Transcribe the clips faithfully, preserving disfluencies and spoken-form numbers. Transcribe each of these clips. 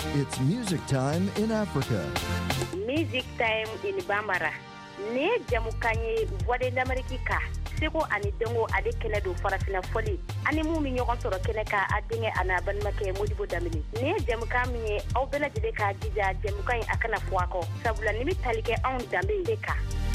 It's music time in Africa. Music time in Bambara. Ne jamukanye voix d'Amérique. Seko ani dengo ade kene do farafina foli ani mu mi ñogon soro kene ka adinge ana ban make modibo damini ne jamuka mi aw bela jide ka jija jamuka akana fuako sabula nimi talike on dambe deka.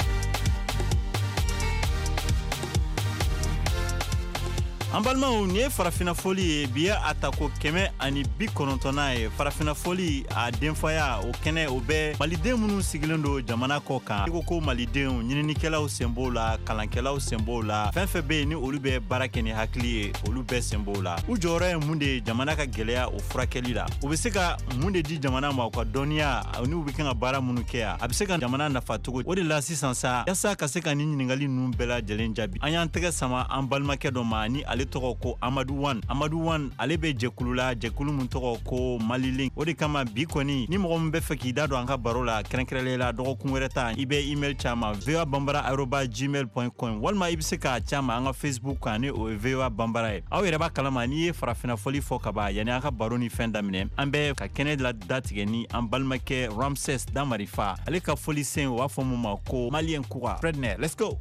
Ambalma ni farafina foli biya atako keme ani bi konontona e farafina foli a denfaya o kene o be maliden munu sigilendo jamana ko kan ko ko maliden nyinikela o sembola kalankela o sembola fenfe be ni olu be barakeni hakli olu be sembola u jore munde jamana ka gelea o furakeli la o be se ka munde di jamana ma ko donia ni u be kan bara munu kea a be se ka jamana na fatugo o de la sisansa yasa ka se ka ni nyiningali num bela jelen jabi anyan tege sama ambalma ke do ma ni togo ko Amadou Wan Amadou Wan ale be jekulula jekulu mun togo ko Malilink o de kama bi koni ni mo mbe feki da do anka barola krenkrele la do ko wereta ibe email chama v o a bambara arobase gmail point com walma ibse ka chama anga Facebook kane o v o a bambara aw yere ba kalama ni farafina foli fo kaba yani anga baroni fenda mine ambe ka kene la datige ni ambalmake Ramses Damarifa ale ka foli sen wa fo mo ko Malien Koura Fredner. Let's go.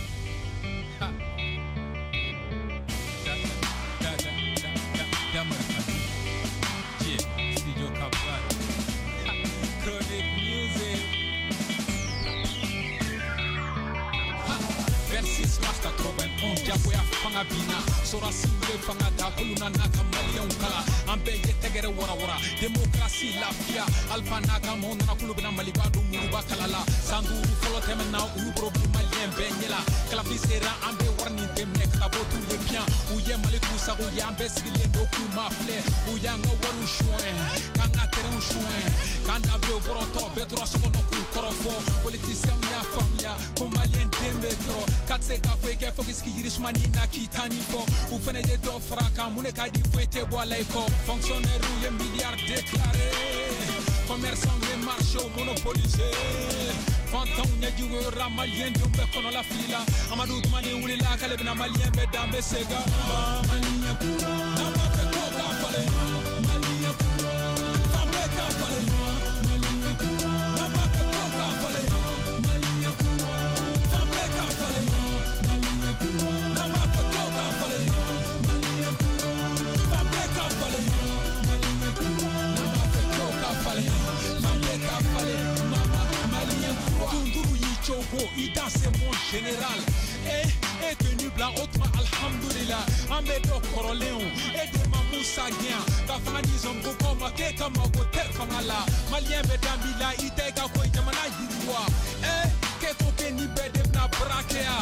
Bina sora simple fanga da kuluna na kamalion kala ambe yetegere wara wara demokrasi lafia alfa na kamonda na kulubina malibadu muruba kalala sanduru folo temena u problem malien benyela kala fisera ambe warni demne kala botu le bien u ye maliku sa u yambe sile do ku mafle u yanga waru shoen kanga terun shoen kanda be boronto betro so no ku korofo politicien ya famia ko malien dembetro katse ka feke focus ki yirishmani na kitani fo u fene de do fraka mune ka di fete bola iko fonctionnaire ou un milliard déclaré commerçant les marchés monopolisé fantan nyaji we ramalien dum be kono la fila Amadou Tumani wuli la kale bina malien be dambe sega mania pura na ma fe ko ka pale mania pura fambe ka pale mania pura na ma fe ko ka pale mania pura fambe ka pale mania pura na ma fe ko ka pale mania pura fambe ka pale mania pura na ma fe ko ka pale fambe ka pale mama malien pura tunduru yichoko ida c'est mon général eh et tenu blanc autrement alhamdulillah ambe do koroleon et de mamoussa gien ka fanga dizom ko koma ke kama ko ter fangala malien be dambila ite ka ko jamana yirwa eh ke ko ke ni be de na brakea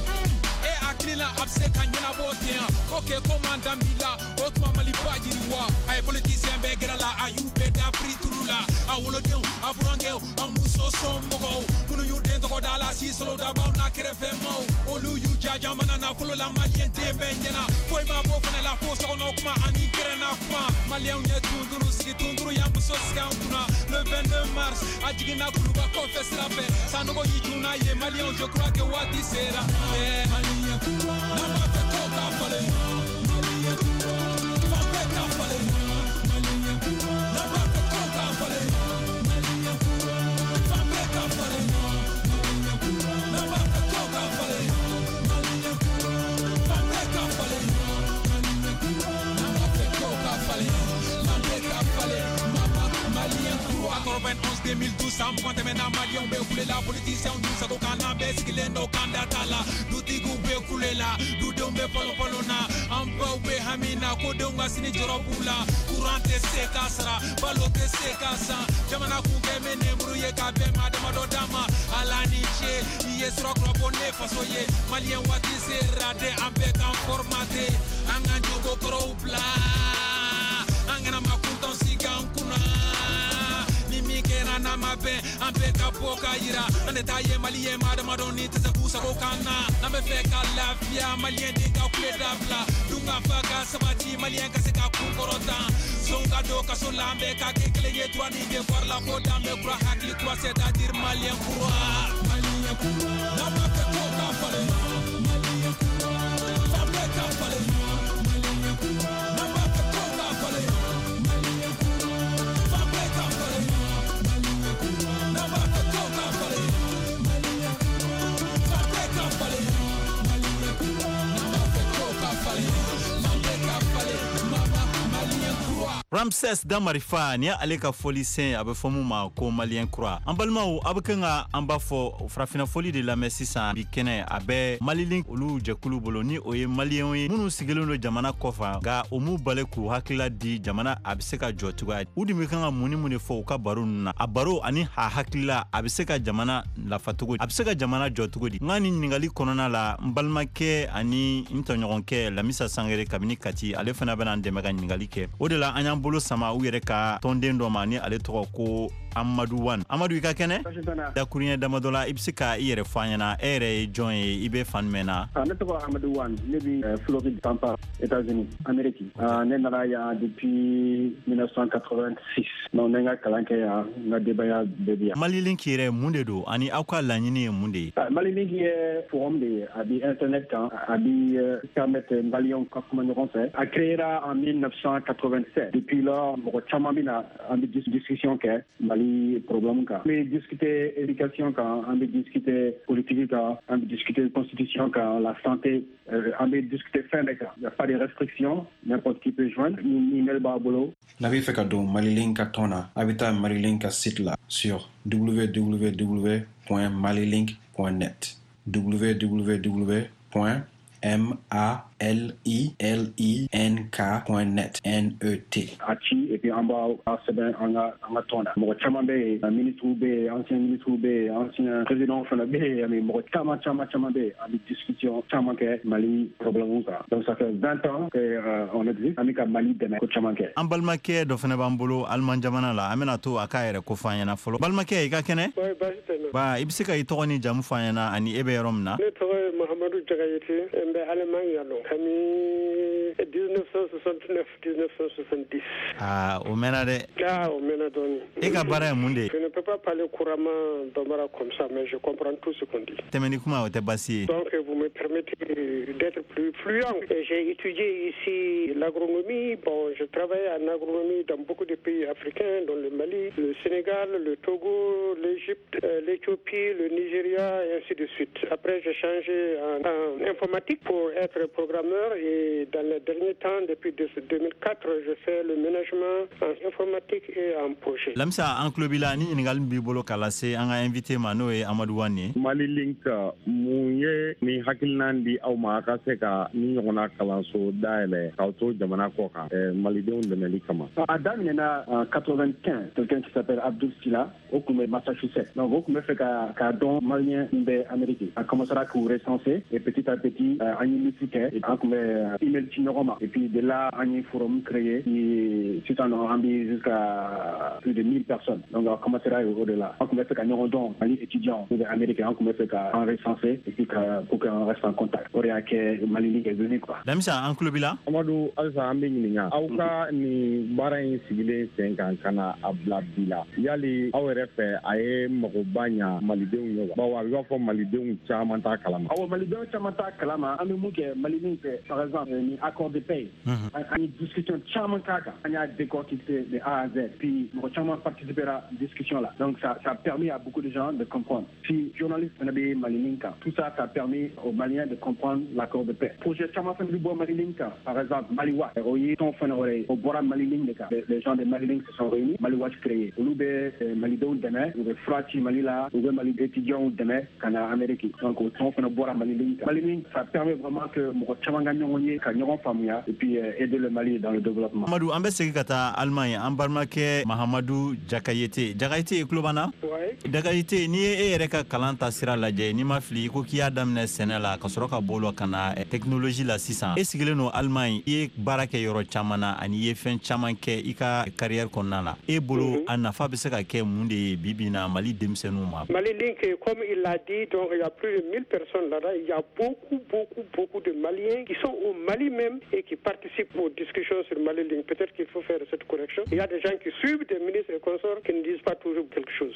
eh aklila abse kanyana botia ok commandant mila autrement maliba yirwa ay politicien be grala ayube da friturula awolodeu abrangeu amuso sombo kunu yu dentro ko dala si solo da ba na krefemo olu yu jaja mana na kulo la malien de benjena foi ma bo fana la force on okuma ani krena kuma malien ne tunduru si tunduru ya muso skautuna le vingt-deux mars ajigina kuluba confesse la paix ça no go yituna ye malien je crois que wati sera eh malien kula na ma fe ko ka fale malien kula fa fe ka fale malien kula na ma fe ko ka fale malien kula fa fe ka fale malien kula na ma fe ko ka fale malien kula fa fe ka fale malien kula na ma fe ko ka fale malien ka fale mama malien kula quatre-vingt-onze deux mille douze am pointe mena malien be kule la politicien nous sa ko kana be skilendo kandata la dutigu be kule la du dombe polo polo na amba be hamina ko donga sini jorobula courante se kasra balote se kasa jamana ku ke mene bruye ka be madama do dama alani che yesro krobone fasoye malien wati se rade ambe kan formate anganjo go krobla angana makunton sigan kuna Mikena na mabe ambe kapoka ira ande taye malien madama doni tse kusa ko kana na me fe ka lafia malien de ka kwedabla dunga faka sabati malien ka se ka kukorota songa do ka solambe ka kekele yetwa ni de voir la boda me kura hakli kwa c'est-à-dire malien kura malien kura na ma fe ko ka fale malien kura fambe ka fale malien kura na ma fe ko ka fale malien kura fambe Ramses Damarifa ni ale ka foli sen abe fomu ma ko malien croix en balmaw abkenga amba fo frafina foli de la mesisa bi kene abe malilink olu jakulu boloni oye malien we munu sigelono jamana kofa ga omu baleku hakila di jamana abiseka jotuga udi mikanga muni muni fo ka baruna abaro ani ha hakila abiseka jamana la fatugo abiseka jamana jotugo di ngani ningali konona la mbalmake ani intonyoronke la misa sangere kabini kati ale fana bana ndemega ningali ke odela anya bolo sama u yere ka tondendo mani ale to ko Amadou Wan Amadou ka kene da kurinya damadola ibsika yere fanyana ere join ibe fan mena ne to Amadou Wan ne bi Floride Tampa États-Unis Amérique ne na ya depuis dix-neuf cent quatre-vingt-six non nenga kalanke ya na debaya bebia Malilink yere munde do ani akwa lanyini munde Malilink ye forum de abi internet kan abi permettre Malion comme a créé en dix-neuf cent quatre-vingt-sept depuis lors mo chamamina en discussion que Mali problème ka mais discuter éducation quand on veut discuter politique quand on veut discuter constitution quand la santé on veut discuter fin de cas il n'y a pas de restrictions n'importe qui peut joindre ni Mel Babolo la vie fait cadeau Malilink tona habitat Malilink site là sur w w w point malilink point net w w w point M-A-L-I-L-I-N-K.net N-E-T. Achi, et puis en bas, c'est bien, on a, on a tourné. Moi, Chamambe, ministre Oubé, ancien ministre Oubé, ancien président Fanabé, mais moi, Chama, Chama, Chamambe, en discussion, Chamanke, Mali, problème. Donc, ça fait vingt ans qu'on existe, avec Mali, demain, Chamanke. En Balmake, do fene bambolo, Alman Jamana la, amena to akaire ko fanyana folo. Balmake, ka kene? Ouais, bah, c'est ba, ibsika itogoni jamu fanyana, ani ebe romna. Ne tore Mohamedou Djagayete, mbe Allemagne yalo. Kami dix-neuf cent soixante-neuf dix-neuf cent soixante-dix. Ah, au Ménade. Ah, au Ménade. Et Kabara Mundé. Je ne peux pas parler couramment d'Omara comme ça, mais je comprends tout ce qu'on dit. Temenikuma Otebasi. Donc, vous me permettez d'être plus fluent. J'ai étudié ici l'agronomie. Bon, je travaille en agronomie dans beaucoup de pays africains, dont le Mali, le Sénégal, le Togo, l'Égypte, euh, l'Éthiopie, le Nigeria, et ainsi de suite. Après, j'ai changé en, en informatique pour être programmeur et dans les derniers temps, depuis deux mille quatre, je fais le management en informatique et en projet. Lamsa Anklobila ni ngal bibolo kalase anga invité mano e Amadou Wane. Malilink muye ni hakilnandi au makase ka ni ngona kalanso daile kauto jamana koka Malidon de Melikama. Adam il y en a en quatre-vingt-quinze quelqu'un qui s'appelle Abdul Sila au Koumé Massachusetts. Donc au Koumé fait qu'à don malien de Amérique. A commencé à recenser et petit à petit en unifique et en Koumé email Chinoroma. Et puis de là on y forum créé et c'est en rendu jusqu'à plus de mille personnes. Donc on commencé à au-delà. On Koumé fait qu'à don Mali étudiant de Amérique. On Koumé fait qu'à recenser et puis pour qu'on reste en contact. Pour rien que Malilink est venu quoi. Lamsa Anklobila. Amadou Alsa Ambinga. Auka ni barain sigile senkan kana ablabila. Yali awere fe aye magobanya Malidon yoga. Bawa yofo Malidon chamanta kalama. Awo Malidon chamanta kalama. Ame muke Malilink par exemple ni accord de paix. Une discussion chamanta ka. On a décortiqué de A à Z. Puis nous avons participé à la discussion là. Donc ça, ça a permis à beaucoup de gens de comprendre. Si journaliste Nabi Malilinka, tout ça, ça a permis aux Maliens de comprendre l'accord de paix. Projet Chamafan du Bois Malilinka, par exemple Maliwa, au Bora Malilinka, les gens de Malilink se sont réunis, Maliwa créé. Au Loubé Malidon demain, ou le Frati Malila, ou le Mali étudiant demain, qu'on a Amérique. Donc au temps qu'on a Bora Malilinka. Malilink, ça permet vraiment que mon Chamanganyonye, Kanyon Famia, et puis aider le Mali dans le développement. Amadou, ambe segikata Allemagne, ambarmake Mahamadou Jakayete. Jakayete e klobana? Ouais. Jakayete ni e reka kalanta sira laje ni mafli ko kiya damne senela ka soroka bolo kana technologie la sisan. E sigileno Allemagne e barake yoro chamana ani e fen chamanke ika carrière konnala. E bolo anafa be se ka ke munde bibina Mali demsenu ma. Malilink, comme il l'a dit, donc il y a plus de mille personnes là-bas. Il y a beaucoup, beaucoup, beaucoup de Maliens qui sont au Mali même et qui participent aux discussions sur Malilink. Peut-être qu'il faut faire cette correction. Il y a des gens qui suivent des ministres et consorts qui ne disent pas toujours quelque chose. Je travaille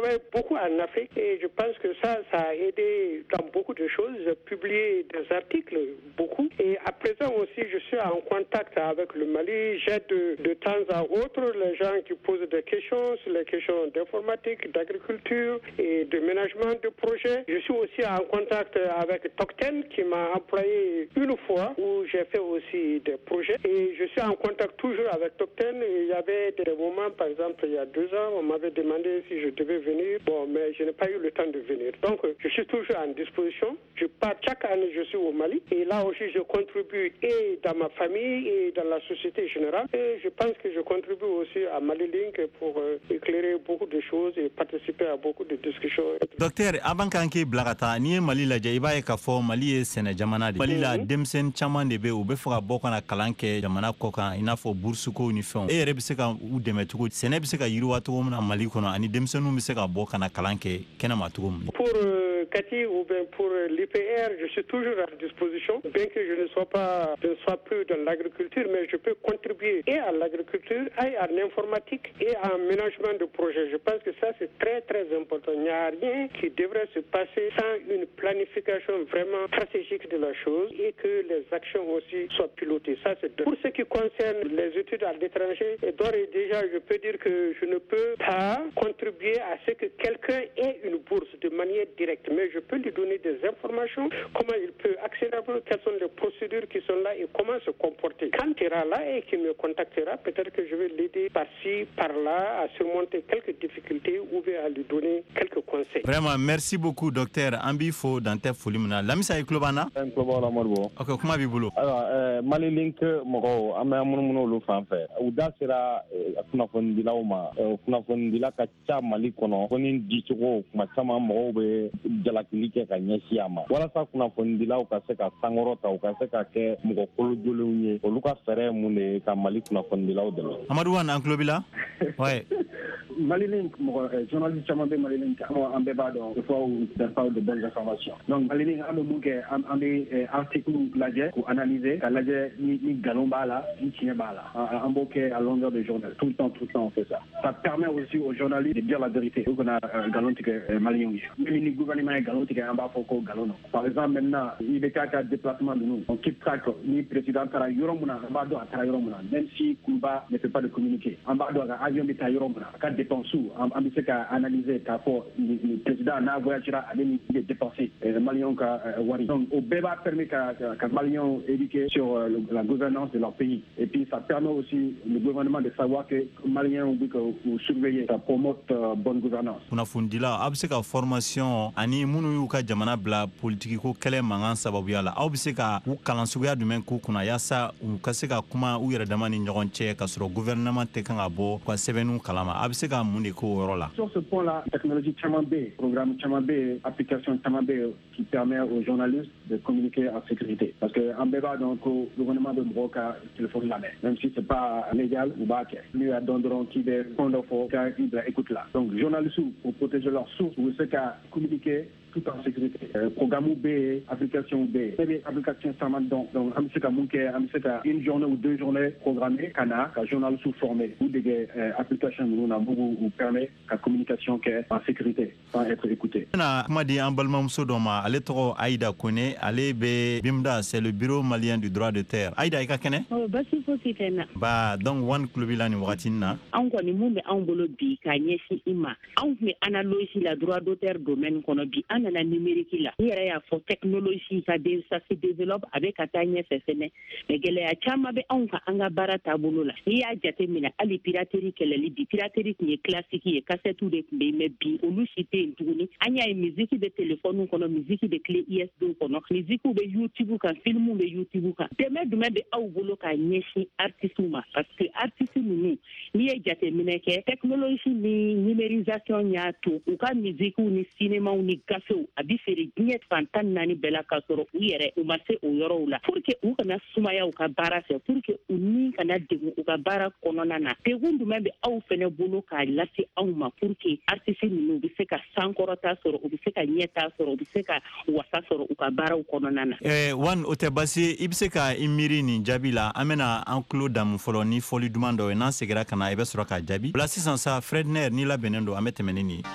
travaille beaucoup en Afrique et je pense que ça, ça a aidé dans beaucoup de choses. J'ai publié des articles, beaucoup. Et à présent aussi, je suis en contact avec le Mali. J'aide de, de temps à autre les gens qui posent des questions sur les questions d'informatique, d'agriculture et de management de projets. Je suis aussi en contact avec Tocten qui m'a employé une fois où j'ai fait aussi des projets. Et je suis en contact toujours avec Tocten. Il y avait des moments, par exemple, il y a deux ans, on m'avait demandé si je devais venir. Bon, mais je n'ai pas eu le temps de venir. Donc, je suis toujours en disposition. Je pars chaque année, je suis au Mali. Et là aussi, je contribue et dans ma famille et dans la société générale. Et je pense que je contribue aussi à Malilink pour euh, éclairer beaucoup de choses et participer à beaucoup de discussions. Docteur, avant kanke blagata ni Mali la jaiba e ka fo Mali e sene jamana de Mali la demsen chaman de be u be fo ka boko na kalanke jamana ko kan ina fo bourse ko ni fon e re be se ka u demetu ko sene be se ka yiruwa to na Mali kono ani demsenu be se ka boko na kalanke kena matugo pour euh, Cathy ou bien pour euh, l'I P R, je suis toujours à disposition, bien que je ne sois pas, je ne sois plus dans l'agriculture, mais je peux contribuer et à l'agriculture, et à l'informatique, et à un management de projet. Je pense que ça, c'est très, très important. Il n'y a rien qui devrait se passer sans une planification vraiment stratégique de la chose et que les actions aussi soient pilotées. Ça, c'est pour ce qui concerne les études à l'étranger, et d'ores et déjà, je peux dire que je ne peux pas contribuer à ce que quelqu'un ait une bourse de manière directe, mais je peux lui donner des informations, comment il peut accéder à vous, quelles sont les procédures qui sont là et comment se comporter. Quand il sera là et qu'il me contactera, peut-être que je vais l'aider par-ci, par-là, à surmonter quelques difficultés ou bien à lui donner quelques conseils. Vraiment, merci beaucoup, docteur Ambifo Dante Folimuna. Lamisa Eklobana? Eklobana Morbo. Ok, comment vous Alors, Malilink, Moro, Amamuno Lufanfe, Udasera, Funafondila, Funafondila, Kacha Malikono, Fonin Dicho, Machama Mobe, Jalakilike, Kanyesiama. Walasa Funafondila, Ukaseka, Sangorota, Ukaseka, Mokolo Joluni, Oluka Fere Mune, Kamali Funafondila. Amadouan, Anklobila? Ouais. Malilink, journaliste Chamambé Malilink, en débat de fois où il parle de bonnes informations. Donc, Malilink, on a bouquet, on a article l'adjet pour analyser, l'adjet ni galomba là, ni tienba là, en bouquet à longueur de journal. Tout le temps, tout le temps, on fait ça. Ça permet aussi aux journalistes de dire la vérité. Donc, on a galontique Malilink. Même le gouvernement est galontique en bas, faut galon. Par exemple, maintenant, il y a des déplacements de nous. On quitte track, ni président Tara Yoromuna, en bas de Tara Yoromuna, même si Kuba ne peut pas de communiquer. En bas de avion de Tara Yoromuna, quand dépenses sous, en bas de analyser, car le président n'a voyagé à des dépensés, le Malien qu'a Wari. Donc, au béba permet qu'un Malien éduqué sur la gouvernance de leur pays. Et puis, ça permet aussi le gouvernement de savoir que Maliens ou surveiller, ça promote bonne gouvernance. On a fondé là, abseka formation, ani munu yuka jamana bla politique ko kele mangan sababu yala. Abseka u kalansuya dumen ko kuna yasa u kaseka kuma u yere damani nyogon che ka soro gouvernement te kan abo kwa sebenu kalama. Abseka mundi ko rola. Sur ce point-là, technologie Chamambé, programme Chamambé, application Chamambé qui permet aux journalistes de communiquer en sécurité. Parce que en béba donc le gouvernement de Mbroka téléphone la main, même si c'est pas légal ou pas. Lui a donné qui des fonds d'infos, qui écoute là. Donc journalistes pour protéger leurs sources, ou ce qu'a communiqué tout en sécurité. Euh, programme B, application B, application Saman donc donc Amseka Munke, Amseka une journée ou deux journées programmées, Kana, un journal sous formé ou des euh, applications nous avons vous permet la communication qui est en sécurité sans être écouté. Na kuma di ambalma msodoma ale toro Aïda Kone, ale be Bimda, c'est le bureau malien du droit de terre. Aïda ika kene? Oh basi fo sitena. Ba donc one clubila ni watina. An ko ni mumbe an bolo bi ka nyesi ima. An me analyse la droit de terre domaine kono bi la numérique là il y a for technologie ça ça se développe avec atanya fsn mais gele ya chama be on ka anga barata bolola il y a jatemina ali piraterie que les piraterie qui est classique et cassette ou de mais bi olu cité nduni anya musique de téléphone kono musique de clé U S B kono musique be YouTube kan film be YouTube kan deme deme be aw bolo ka nyeshi artiste ma parce que artiste ni ni ya jatemina que technologie ni numérisation nya to ou ka musique ou ni cinéma ou ni abi fere nyet fantan nani bela kasoro u yere u marché o yoro la pour que u kana sumaya u ka bara se pour que u ni kana degu u ka bara konona na te gundu membe aw fene bolo ka lati aw ma pour que artiste ni bi se ka sankorota soro u bi se ka nyeta soro u bi se ka wasa soro u ka bara u konona na eh wan otebasi ibseka imiri ni jabila amena enclos dam folo ni foli dumando na segera kana ebe soro ka jabi la sisan sa Fredner ni la benendo ametemenini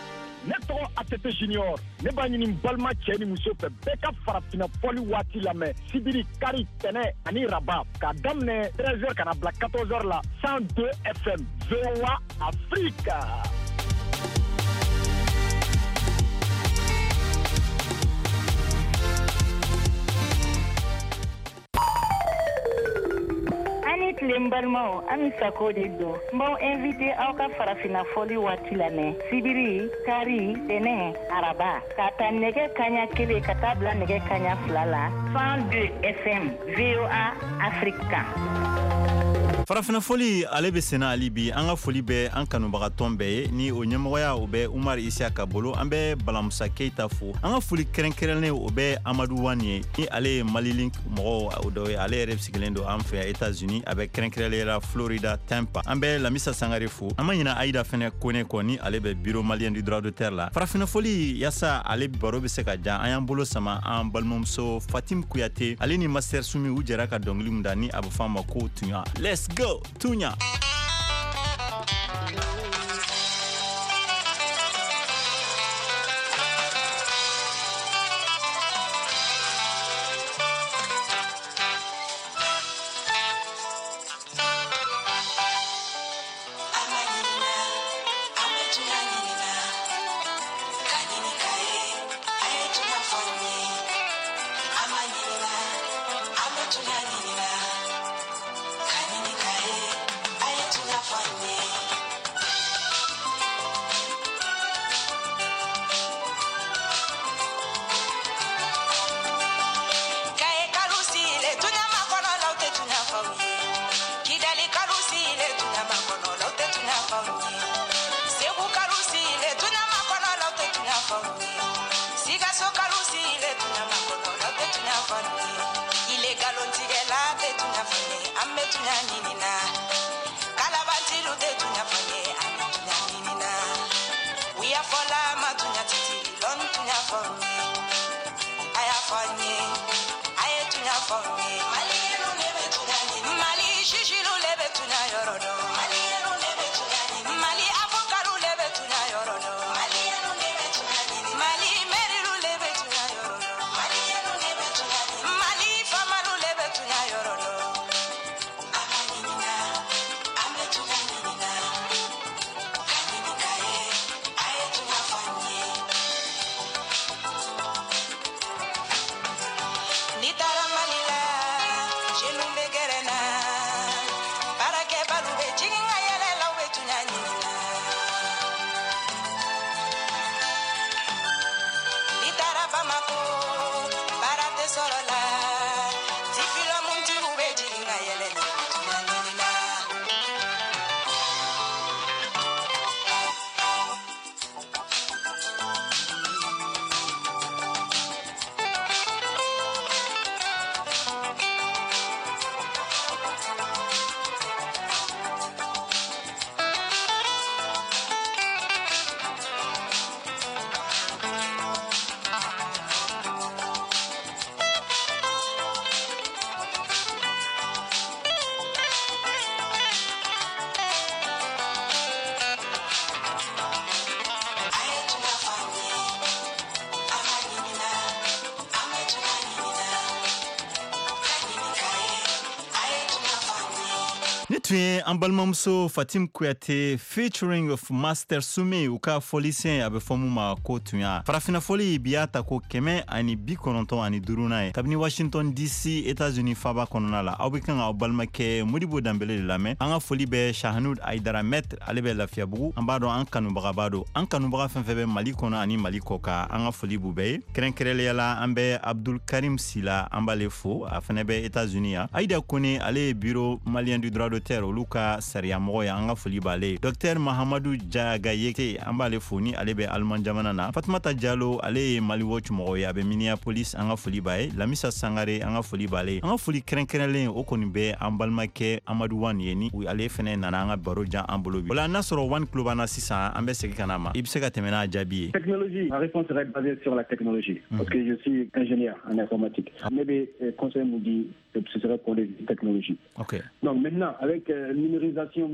ne tɔgɔ Atete Junior ne b'a ɲini balima cɛ ni muso fɛ bɛɛ ka farafina fɔli waati lamɛn sibiri kari tɛnɛ ani raba k'a daminɛ treize heures kana bila quatorze heures la cent deux F M V O A Afrique. Tilen balimaw an sako de don n b'aw invité aw ka farafina fɔli waati lamɛn sibiri kari tɛnɛ araba ka ta nɛgɛ kaɲa kelen ka taa bila nɛgɛ kaɲa fila la cent deux F M V O A Afrique kan. farafina foli ale be sena ali bi an ka foli bɛ an kanubagatɔn bɛɛ ye ni o ɲɛmɔgɔya o bɛ Umar Isiaka bolo an bɛ Balamusa Keita fo an ka foli kɛrɛnkɛrɛnnen o bɛ Amadu Wan ye ni ale ye Malilink mɔgɔ o dɔ ye ale yɛrɛ sigilen don an fɛ yan États-Unis a bɛ kɛrɛnkɛrɛnlela Florida Tampa an bɛ Lamisa Sangare fo an ma ɲina Aïda fɛnɛ Kone kɔ ni ale bɛ Bureau Malien du droit d'auteur la farafina foli yasa ale baro be se ka ja an y'an bolo sama an balimamuso Fatim Kuyate ale ni Master Sumi u jɛra ka dɔnkili mun da ni a bɛ fɔ a ma ko Tunya. Let's go Tunya. Ne tun ye an balimamuso Fatim Kuyate featuring of Master Sumi u ka fɔlisen a bɛ fɔ mun ma ko Tunya. Farafina fɔli bi y'a ta ko kɛmɛ ani bi kɔnɔntɔn ani duurunan ye kabini Washington D C États-Unis faaba kɔnɔna la aw bɛ kan ka aw balimakɛ Modibo Danbele de lamɛn an ka foli bɛ Shahanud Aïdara Maître ale bɛ Lafiyabugu an b'a dɔn an kanubaga b'a dɔn an kanubaga fɛn fɛn bɛ Mali kɔnɔ ani Mali kɔ kan an ka foli b'u bɛɛ ye kɛrɛnkɛrɛnnenya la an bɛ Abdul Karim Sila an b'ale fo a fɛnɛ bɛ États-Unis yan Aïda Kone ale ye Bureau Malien du droit d'auteur olu ka sariya mɔgɔ ye an ka foli b'ale ye Docteur Mahamadou Diagayete an b'ale fo ni ale bɛ Allemagne jamana na Fatumata Diallo ale ye Mali Watch mɔgɔ ye a bɛ Minneapolis an ka foli b'a ye Lamisa Sangare an ka foli b'ale ye an ka foli kɛrɛnkɛrɛnlen o kɔni bɛ an balimakɛ Amadou Wan ye ni ale fɛnɛ nana an ka baro jan an bolo bi o la n'a sɔrɔ Wan tulo b'an na sisan an bɛ segin ka na ma i bɛ se ka tɛmɛ n'a jaabi ye technologie ma réponse serait basée sur la technologie parce que je suis ingénieur en informatique ne bɛ conseil mun di ce serait pour les technologies. Okay. Donc maintenant, avec la euh, numérisation,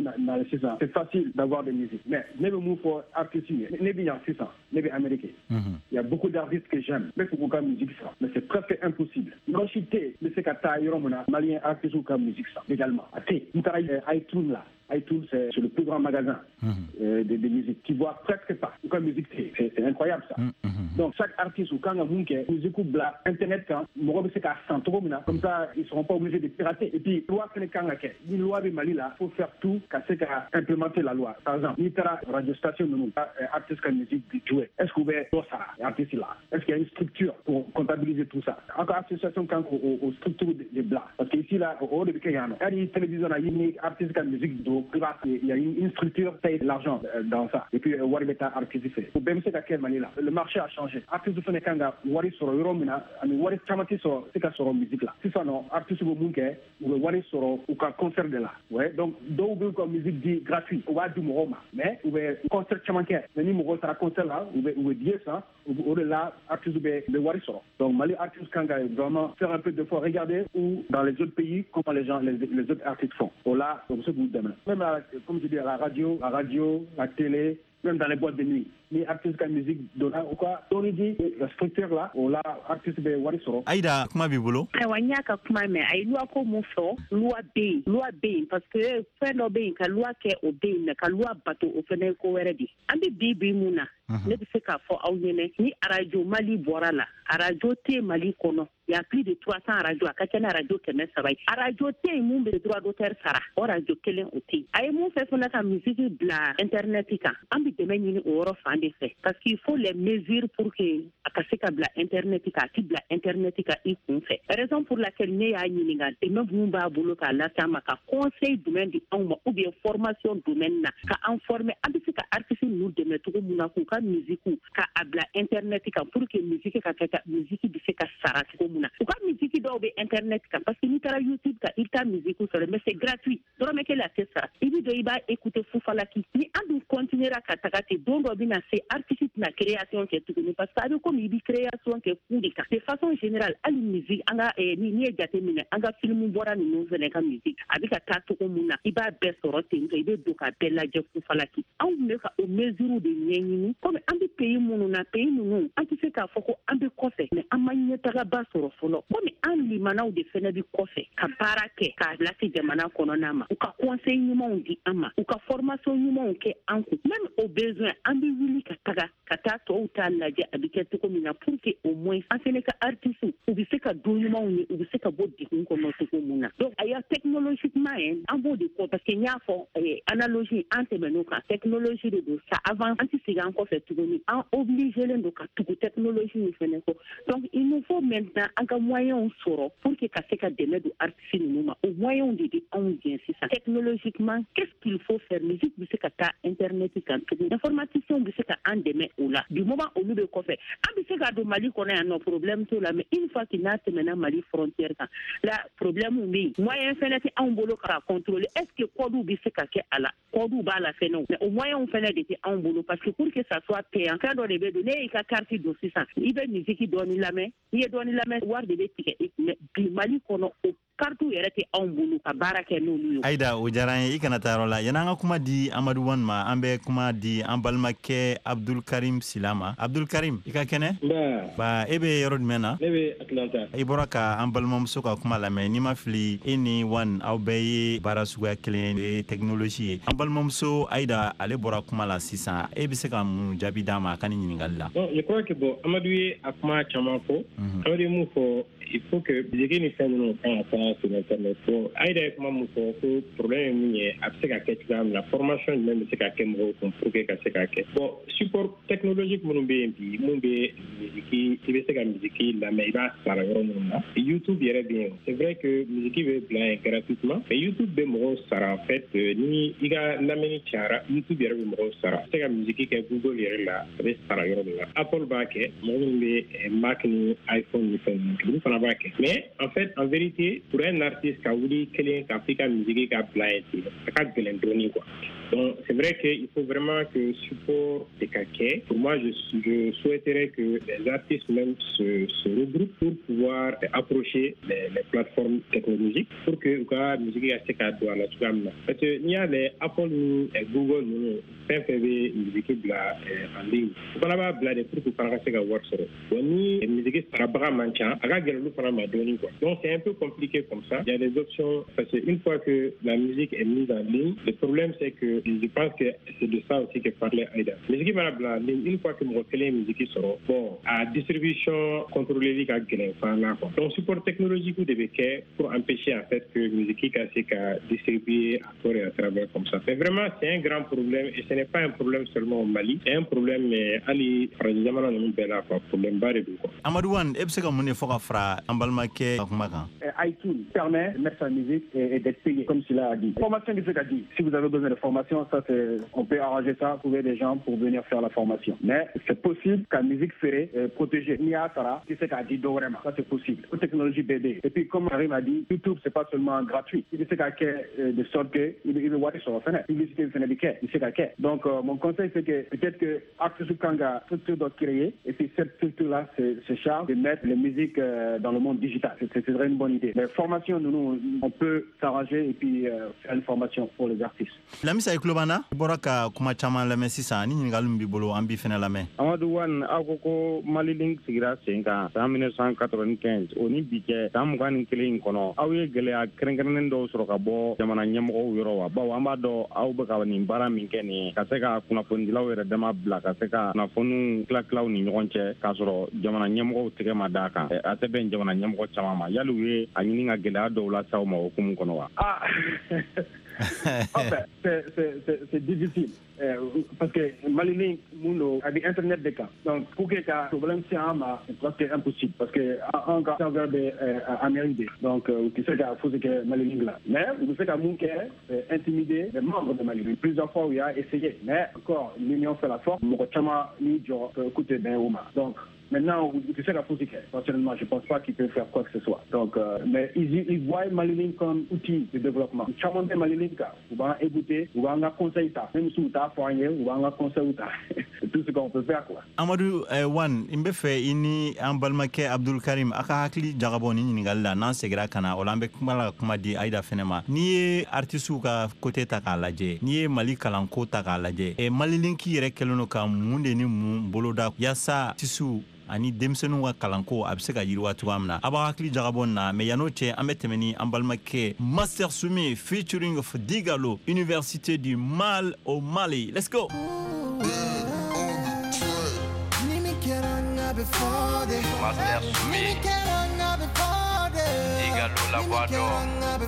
c'est facile d'avoir des musiques. Mais même pour artistes, c'est ça, les Américains. Il y a beaucoup d'artistes que j'aime, mais c'est pour la musique ça. Mais c'est presque impossible. Non, je sais, mais c'est qu'à taille, malien artiste ou comme musique ça, également. Vous travaillez iTunes là. iTunes, c'est le plus grand magasin mm-hmm. euh, de, de musique. Tu vois presque pas. Comme musique, c'est incroyable ça. Mm-hmm. Donc chaque artiste ou quand on a musique ou bla, internet, quand on c'est qu'à cent euros, comme ça, ils ne seront pas obligés de pirater. Et puis, loi que les loi de Mali là, il faut faire tout qu'à implémenter la loi. Par exemple, il y a une radio station de nous, artistes comme musique de jouer. Est-ce qu'on veut tout ça, artistes là? Est-ce qu'il y a une structure pour comptabiliser tout ça? Encore association quand aux structures de bla. Parce qu'ici là, au début, il y a une télévision, il y a une artiste comme musique de il y a une, une structure paye l'argent euh, dans ça. Et puis, Waribeta artiste fait. Pour bien c'est à quelle manière là. Le marché a changé. Artiste de Fenekanga, Wari sur Euromina, mais Wari Chamati sur c'est qu'à sur musique là. C'est ça non. Artiste de Munke, ou Wari sur ou qu'un concert de là. Ouais. Donc, d'où veut comme musique dit gratuit. Ou va du Moroma. Mais, ou va concert Chamanke. Mais ni Moro sera concert là, ou va ou va dire ça, ou va là artiste de Wari sur. Donc, Mali artiste Kanga vraiment faire un peu de fois regarder ou dans les autres pays comment les gens les, les autres artistes font. Ou là, comme ça vous demain. Même à, comme je dis, à la radio, la radio, la télé, même dans les boîtes de nuit. Ni artistes de musique donna ou quoi, on dit la structure là, ou là artiste de Warisoro. Aïda, comment bibolo? Aïwa nyaka kuma me ay loi ko mo so, loi B, loi B parce que fait no B ka loi ke o B na ka loi bato o fene ko weredi. Ambi bibi muna. Ne bi se ka fo aw nyene ni radio Mali borala, radio te Mali kono. Il y a plus de trois cents radios à Kachana radio Kemen Savay. À radio T, il y a des droits d'auteur Sarah. Au radio Kelen Oti. A mon fait son la musique bla internet. Ambi de meni au oro fan de fait. Parce qu'il faut les mesures pour que à Kaseka bla internet ka ti bla internet ka i kun fait. Raison pour laquelle ne ya nyinga et même vous ba bolo ka la sama ka conseil domaine di anma ou bien formation domaine na ka informer ambi ka artiste nous de mettre muna ku ka musique ka abla internet ka pour que musique ka ka musique bi se ka Sarah pourquoi musique doit be internet parce que nous tara YouTube ka ita musique sur mais c'est gratuit donc mais que la c'est ça il dit il va écouter Fufala qui ni andu continuera ka takati donc bina c'est artiste na création que tout parce que comme il dit création que kudika de façon générale à la musique anga ni ni jate mina anga film bora ni nous venez comme musique avec ka to ko muna il va be sorote il be do ka bella je Fufala qui on me ka au mesure de nyeni comme ambi pays munu na pays nous anti c'est ka foko ambi kofe mais amanya taga baso folo komi an limana de fene bi kofe ka barake ka lati jamana kono nama u ka conseil nyuma di ama u ka formation nyuma ke anku même au besoin ambi wili ka taga ka ta to uta laje abike to komina pour que au moins en fene ka artiste u bi se ka do nyuma ni u bi se ka bodi ko no to muna donc aya technologiquement en bo de ko parce que nya fo analogie entre menoka technologie de do ça avant anti siga en ko fait tout ni en obligé le ka tout technologie ni fene ko donc il nous faut maintenant un moyen soro pour que Kaseka demain de artiste nous au moyen de dire on vient c'est ça technologiquement qu'est-ce qu'il faut faire musique de ce kata internet quand information de ce kata en demain ou là du moment où nous de quoi faire en de ce cas de Mali qu'on a un problème tout là mais une fois qu'il a maintenant Mali frontière là problème ou mais moyen fait en bolo à contrôler est-ce que quoi du ce kata à la quoi du ba la fait non mais au moyen on fait de en bolo parce que pour que ça soit payant quand on devait donner il a carte de six cents il veut musique qui donne la main il donne la main war de betike bi Mali kono o kartu yerete ambulu ka barake no nuyo Aida o jaran yi kana tarola yana nga kuma di Amadou Wan ma ambe kuma di ambalmake Abdul Karim Silama Abdul Karim ika kene ba ba ebe yorod mena ebe Atlanta iboraka ambalmam soka kuma la me ni ma fili eni wan au beye barasuga kelen de technologie ambalmam so Aida ale bora kuma la six cents ebe se ka mu jabi dama kan ni ngalla bon je crois que bon Amadou yi akuma chamako Amadou mu ko il faut que les gens fassent nos plans sur internet pour aider comment pour problème est après quelque chose la formation même c'est quelque chose pour que ça quelque bon support technologique mon B M P mon B qui qui veut c'est musique la mais il va ça la YouTube irait bien c'est vrai que musique veut plein gratuitement mais YouTube be mo ça en fait ni il a la meni chara YouTube irait mo ça c'est la musique que Google irait là avec ça la Apple back mon B Mac ni iPhone ni fait Abake. Mais en fait, en vérité, pour un artiste qui a voulu créer un Africa musique qui a plaidé, c'est pas de l'indronie quoi. Donc c'est vrai qu'il faut vraiment que le support des caquets. Pour moi, je, je souhaiterais que les artistes même se, se regroupent pour pouvoir approcher les, les plateformes technologiques pour que la musique soit cadeau à la gamme. Parce que il y a les Apple et Google nous fait faire musique en ligne. Pour la bas blader pour que par exemple avoir ça. On y musique sera pas manchant. Aga gelo pour ma donner quoi. Donc c'est un peu compliqué comme ça. Il y a des options parce que une fois que la musique est mise en ligne, le problème c'est que je pense que c'est de ça aussi que parlait Aïda. Musique la ligne une fois que me recréer musique sera bon à distribution contrôlée les gars là quoi. Donc support technologique ou des béquets pour empêcher en fait que musique cassée qu'à distribuer à tort et à travers comme ça. Mais vraiment c'est un grand problème et ce n'est pas un problème seulement au Mali, c'est un problème mais ali précisément dans le Bela quoi, problème barré quoi. Amadou Wan, est-ce que mon effort à fra ambalmake akmaka? iTunes permet de mettre sa musique et, et d'être payé comme cela a dit. Formation du a dit. Si vous avez besoin de formation, ça c'est, on peut arranger ça, trouver des gens pour venir faire la formation. Mais c'est possible qu'à musique ferrée euh, protégée, Nia Sara, qui c'est qu'a dit vraiment, ça c'est possible. Aux technologies B D. Et puis comme Karim a dit, YouTube c'est pas seulement gratuit. Il sait qu'à euh, de sorte que il il voir sur la fenêtre. Publicité c'est n'est il sait qu'à donc euh, mon conseil c'est que peut-être que Acte Kanga structure doit créer et puis cette structure là c'est, c'est charge de mettre les musiques euh, dans le monde digital. C'est, c'est, c'est vraiment une bonne idée. Mais formation, nous, nous on peut s'arranger et puis euh, faire une formation pour les artistes. La mise à Klobana, Boraka, Kumachama, la Messissa, Ningalumbi Bolo, Ambi Fenelame. Amadou Wan, Akoko, Malilink, Sigra, Senka, en dix-neuf cent quatre-vingt-quinze, Oni Bique, Tamgan Killing Kono, Awe Gelea, Krenganendo, Sorokabo, Yamana Yamo, Yoroa, Bawamado, Aubakawani, Baraminkeni, Kaseka, Kunapundila, Dama Black, Kaseka, Nafonu, Claclau, Nironche, Kasoro, Yamana Yamo, Tegamadaka, Ateben, Yamana Yamo Chamama, Yalu, Aninga Gelado, La Sauma, Okumukonoa. Ah! En fait, c'est, c'est, c'est, c'est difficile euh, parce que Malilink a des internet des cas. Donc, pour que le problème soit c'est presque impossible parce que en cas serveur d'Amérique, donc tu sais qu'il faut que Malilink là. Mais vous savez qu'il a intimidé les membres de Malilink. Plusieurs fois, il a essayé. Mais encore, l'union fait la force. Nous avons mis côté d'un Ouma. Donc, maintenant, tu sais la politique. Personnellement, je ne pense pas qu'il peut faire quoi que ce soit. Donc, euh, mais ils, ils voient Malilink comme outil de développement. Chamande Malilink, on va écouter, on va en conseiller ça. Même si on t'a fourni, on va en conseiller ça. C'est tout ce qu'on peut faire, quoi. Amadou Wan, il me fait ini ambalmake Abdul Karim aka hakli jaraboni ni ngalla nan segra kana olambe kumala kuma di Aïda Fenema. Ni artistu ka côté ta ka laje, ni Mali kalanko ta ka laje. E Malilink yere kelono ka munde ni mu boloda yasa tisu ani demsenu wa kalanko abse ka yirwa tuamna aba hakli jarabonna me yanoche ametemeni ambalmake Master Sumi featuring of Digalo Université du Mal au Mali. Let's go. Master Sumi Digalo la voix d'or.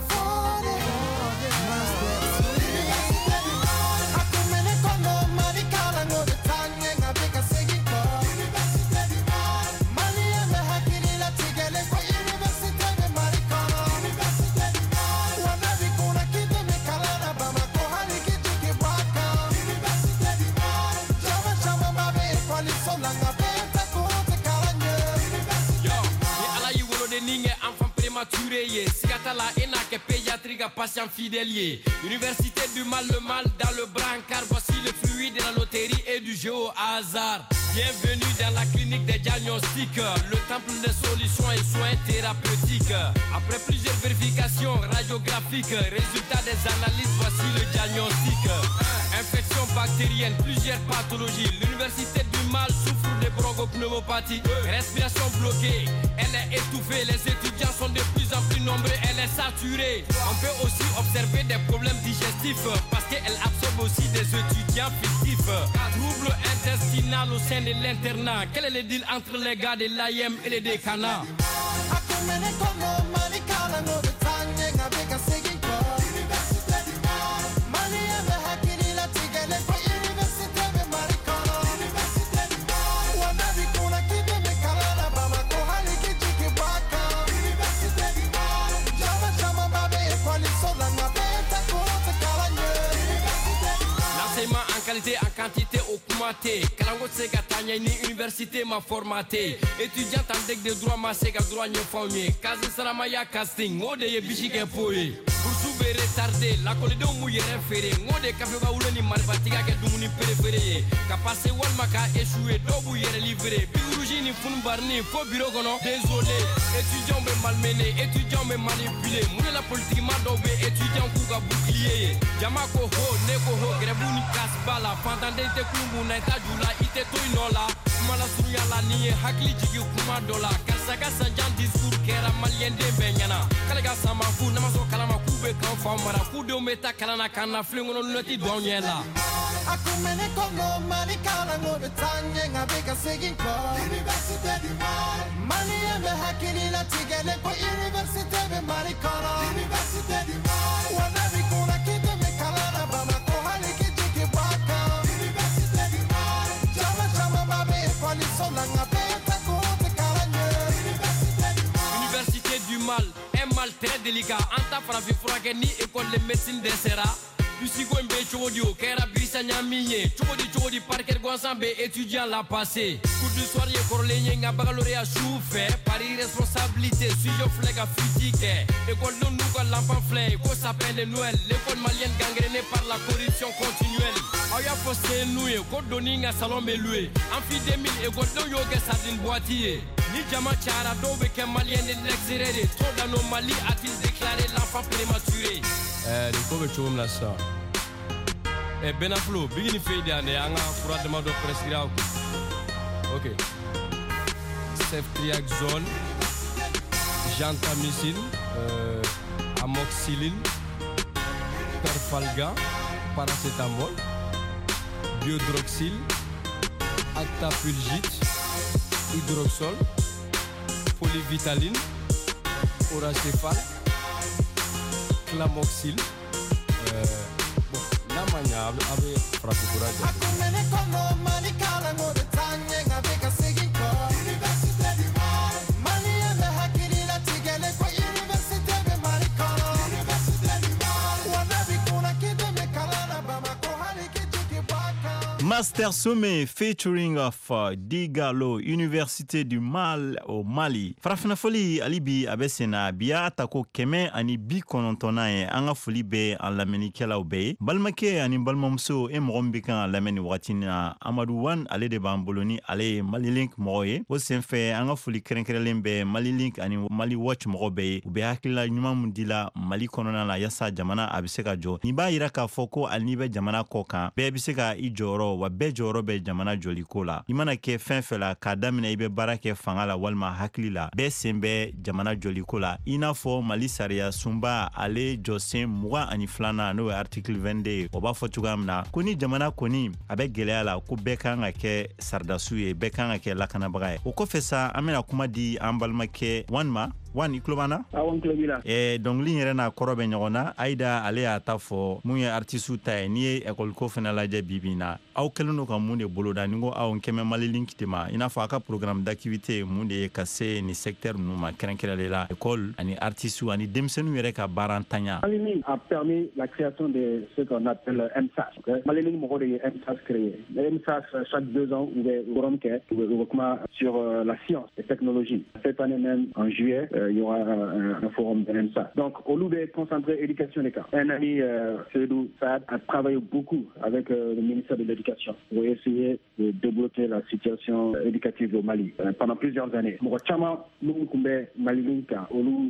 Sikatala enake pédiatrique patient fidèle. Université du mal le mal dans le brancard. Voici le fluide de la loterie et du jeu au hasard. Bienvenue dans la clinique des diagnostics, le temple des solutions et soins thérapeutiques. Après plusieurs vérifications radiographiques, résultat des analyses, voici le diagnostic. Infection bactérienne, plusieurs pathologies. L'université du mal souffre de bronchopneumopathie. Respiration bloquée, elle est étouffée. Les étudiants sont de plus en plus nombreux, elle est saturée. On peut aussi observer des problèmes digestifs parce qu'elle absorbe aussi des étudiants fictifs. Troubles intestinaux au sein de l'internat. Quel est le deal entre les gars de l'A I M et les décanats? enseignement en qualité, en quantité augmentée. Kalango Sega Tanya ni université m'a formaté. Étudiant en deck de droit, ma Sega droit n'y formé. Kazi Saramaya casting, ngode ye bichike poye. Pour souber retardé, la colle de mouille référé. Ngode café baoule ni maribatiga ke dumuni préféré. Ka passé Walmaka échoué, dobu yere livré. Birouji ni Funbarni, faux bureau gono. Désolé, étudiant me malmené, étudiant me manipulé. Moune la politique m'a dobé, étudiant kouga bouclier. Jamako ho, neko ho, grebuni kasbala. Pendant te kulungu na ita jula, ite to inola. Mala sunya la niye, hakli jigi kuma dola. Karsaka sanjan discours kera malien de benyana. Kalega sama fu, namaso kalama kube kan famara. Kude umeta kalana kana flingono noti donyela. Akumene kongo mani kala ngobe tanye ngabeka segin ko Université du Mal Mani eme hakili la tigele ko Université be mani kono Université du Mal Wana bikuna kite me kala na bama ko hali kijiki baka Université du Mal Jama jama babe e kwali sola ngabe tako te kala nye Université du Mal Université du Mal Un mal très délicat Anta frafi furake ni école de médecine de Sera Pusigo mbe chodio kera bisa nyamiye chodi chodi parker gwansambe étudiant la passé coup de soir ye korlenye nga baccalauréat choufe par irresponsabilité sujet flega futique école non nous quoi l'enfant flé ko sapin de Noël l'école malienne gangrénée par la corruption continuelle aya posté noué ko doni nga salon be loué amphi deux mille école don yoga sardine boîtier ni jama chara dobe ke malien de l'exéré trop d'anomalies a-t-il déclaré l'enfant prématuré eh le ko be chom la ça e benaflo bigini feyde ande anga fouradement do prescrire ok ceftriaxone gentamicine euh, amoxicilline perfalgan paracétamol biodroxyle actapulgite hydroxol polyvitaline oracéphale clamoxyle euh, La mañana abe frappura de Akumene kono mani kala ngode tanye ngabeka segin ko Université du Mal Mani eme hakiri la tigele ko Université be mani kono Université du Mal Wana bikuna kide me kala na bama ko hali kijiki baka Master Sommet featuring of uh, Digalo, Université du Mal au Mali. Farafina foli alibi abesena biya tako keme ani bi konontona e anga foli be an lameni kela ube. Balmake ani balmamso e mogombi kan lameni watina Amadou Wan ale de bamboloni ale Mali Link moye. O senfe anga foli kerenkerelen be Mali Link ani Mali Watch mogobe ube hakila nyuma mundila Mali konona la yasa jamana abiseka jo. Niba iraka foko alnibe jamana koka be abiseka ijoro wa be joro be jamana joli kola imana ke fen fela ka damina ibe barake fangala walma haklila be sembe jamana joli kola inafo Mali sariya sumba ale josen muga ani flana no article vingt-deux oba fotugamna kuni jamana koni abe geleala ku be kanga ke sardasuye be kanga ke lakana baga o ko fesa amena kuma di ambalma ke wanma Wan iklobana awon klobila e donc ligne rena korobe nyona aida ale ata fo munye artistu tay ni école ko fena la bibina aw keluno ka munde boloda ningo aw keme Mali Link tema ina fa ka programme d'activité munde kase ni secteur numa kerenkerele la école ani artistu ani demsenu yere ka barantanya Mali Link a permis la création de ce qu'on appelle M S A S okay? Mali Link mo de M S A S créé le M S A S chaque deux ans ou Goromke ou sur euh, la science et technologie cette année même en juillet euh, il y aura un, un forum de M S A. Donc, au lieu de concentrer l'éducation des cas, un ami, euh, Seydou Saad, a travaillé beaucoup avec euh, le ministère de l'Éducation pour essayer de débloquer la situation éducative au Mali euh, pendant plusieurs années. Nous avons Mali Link, au lieu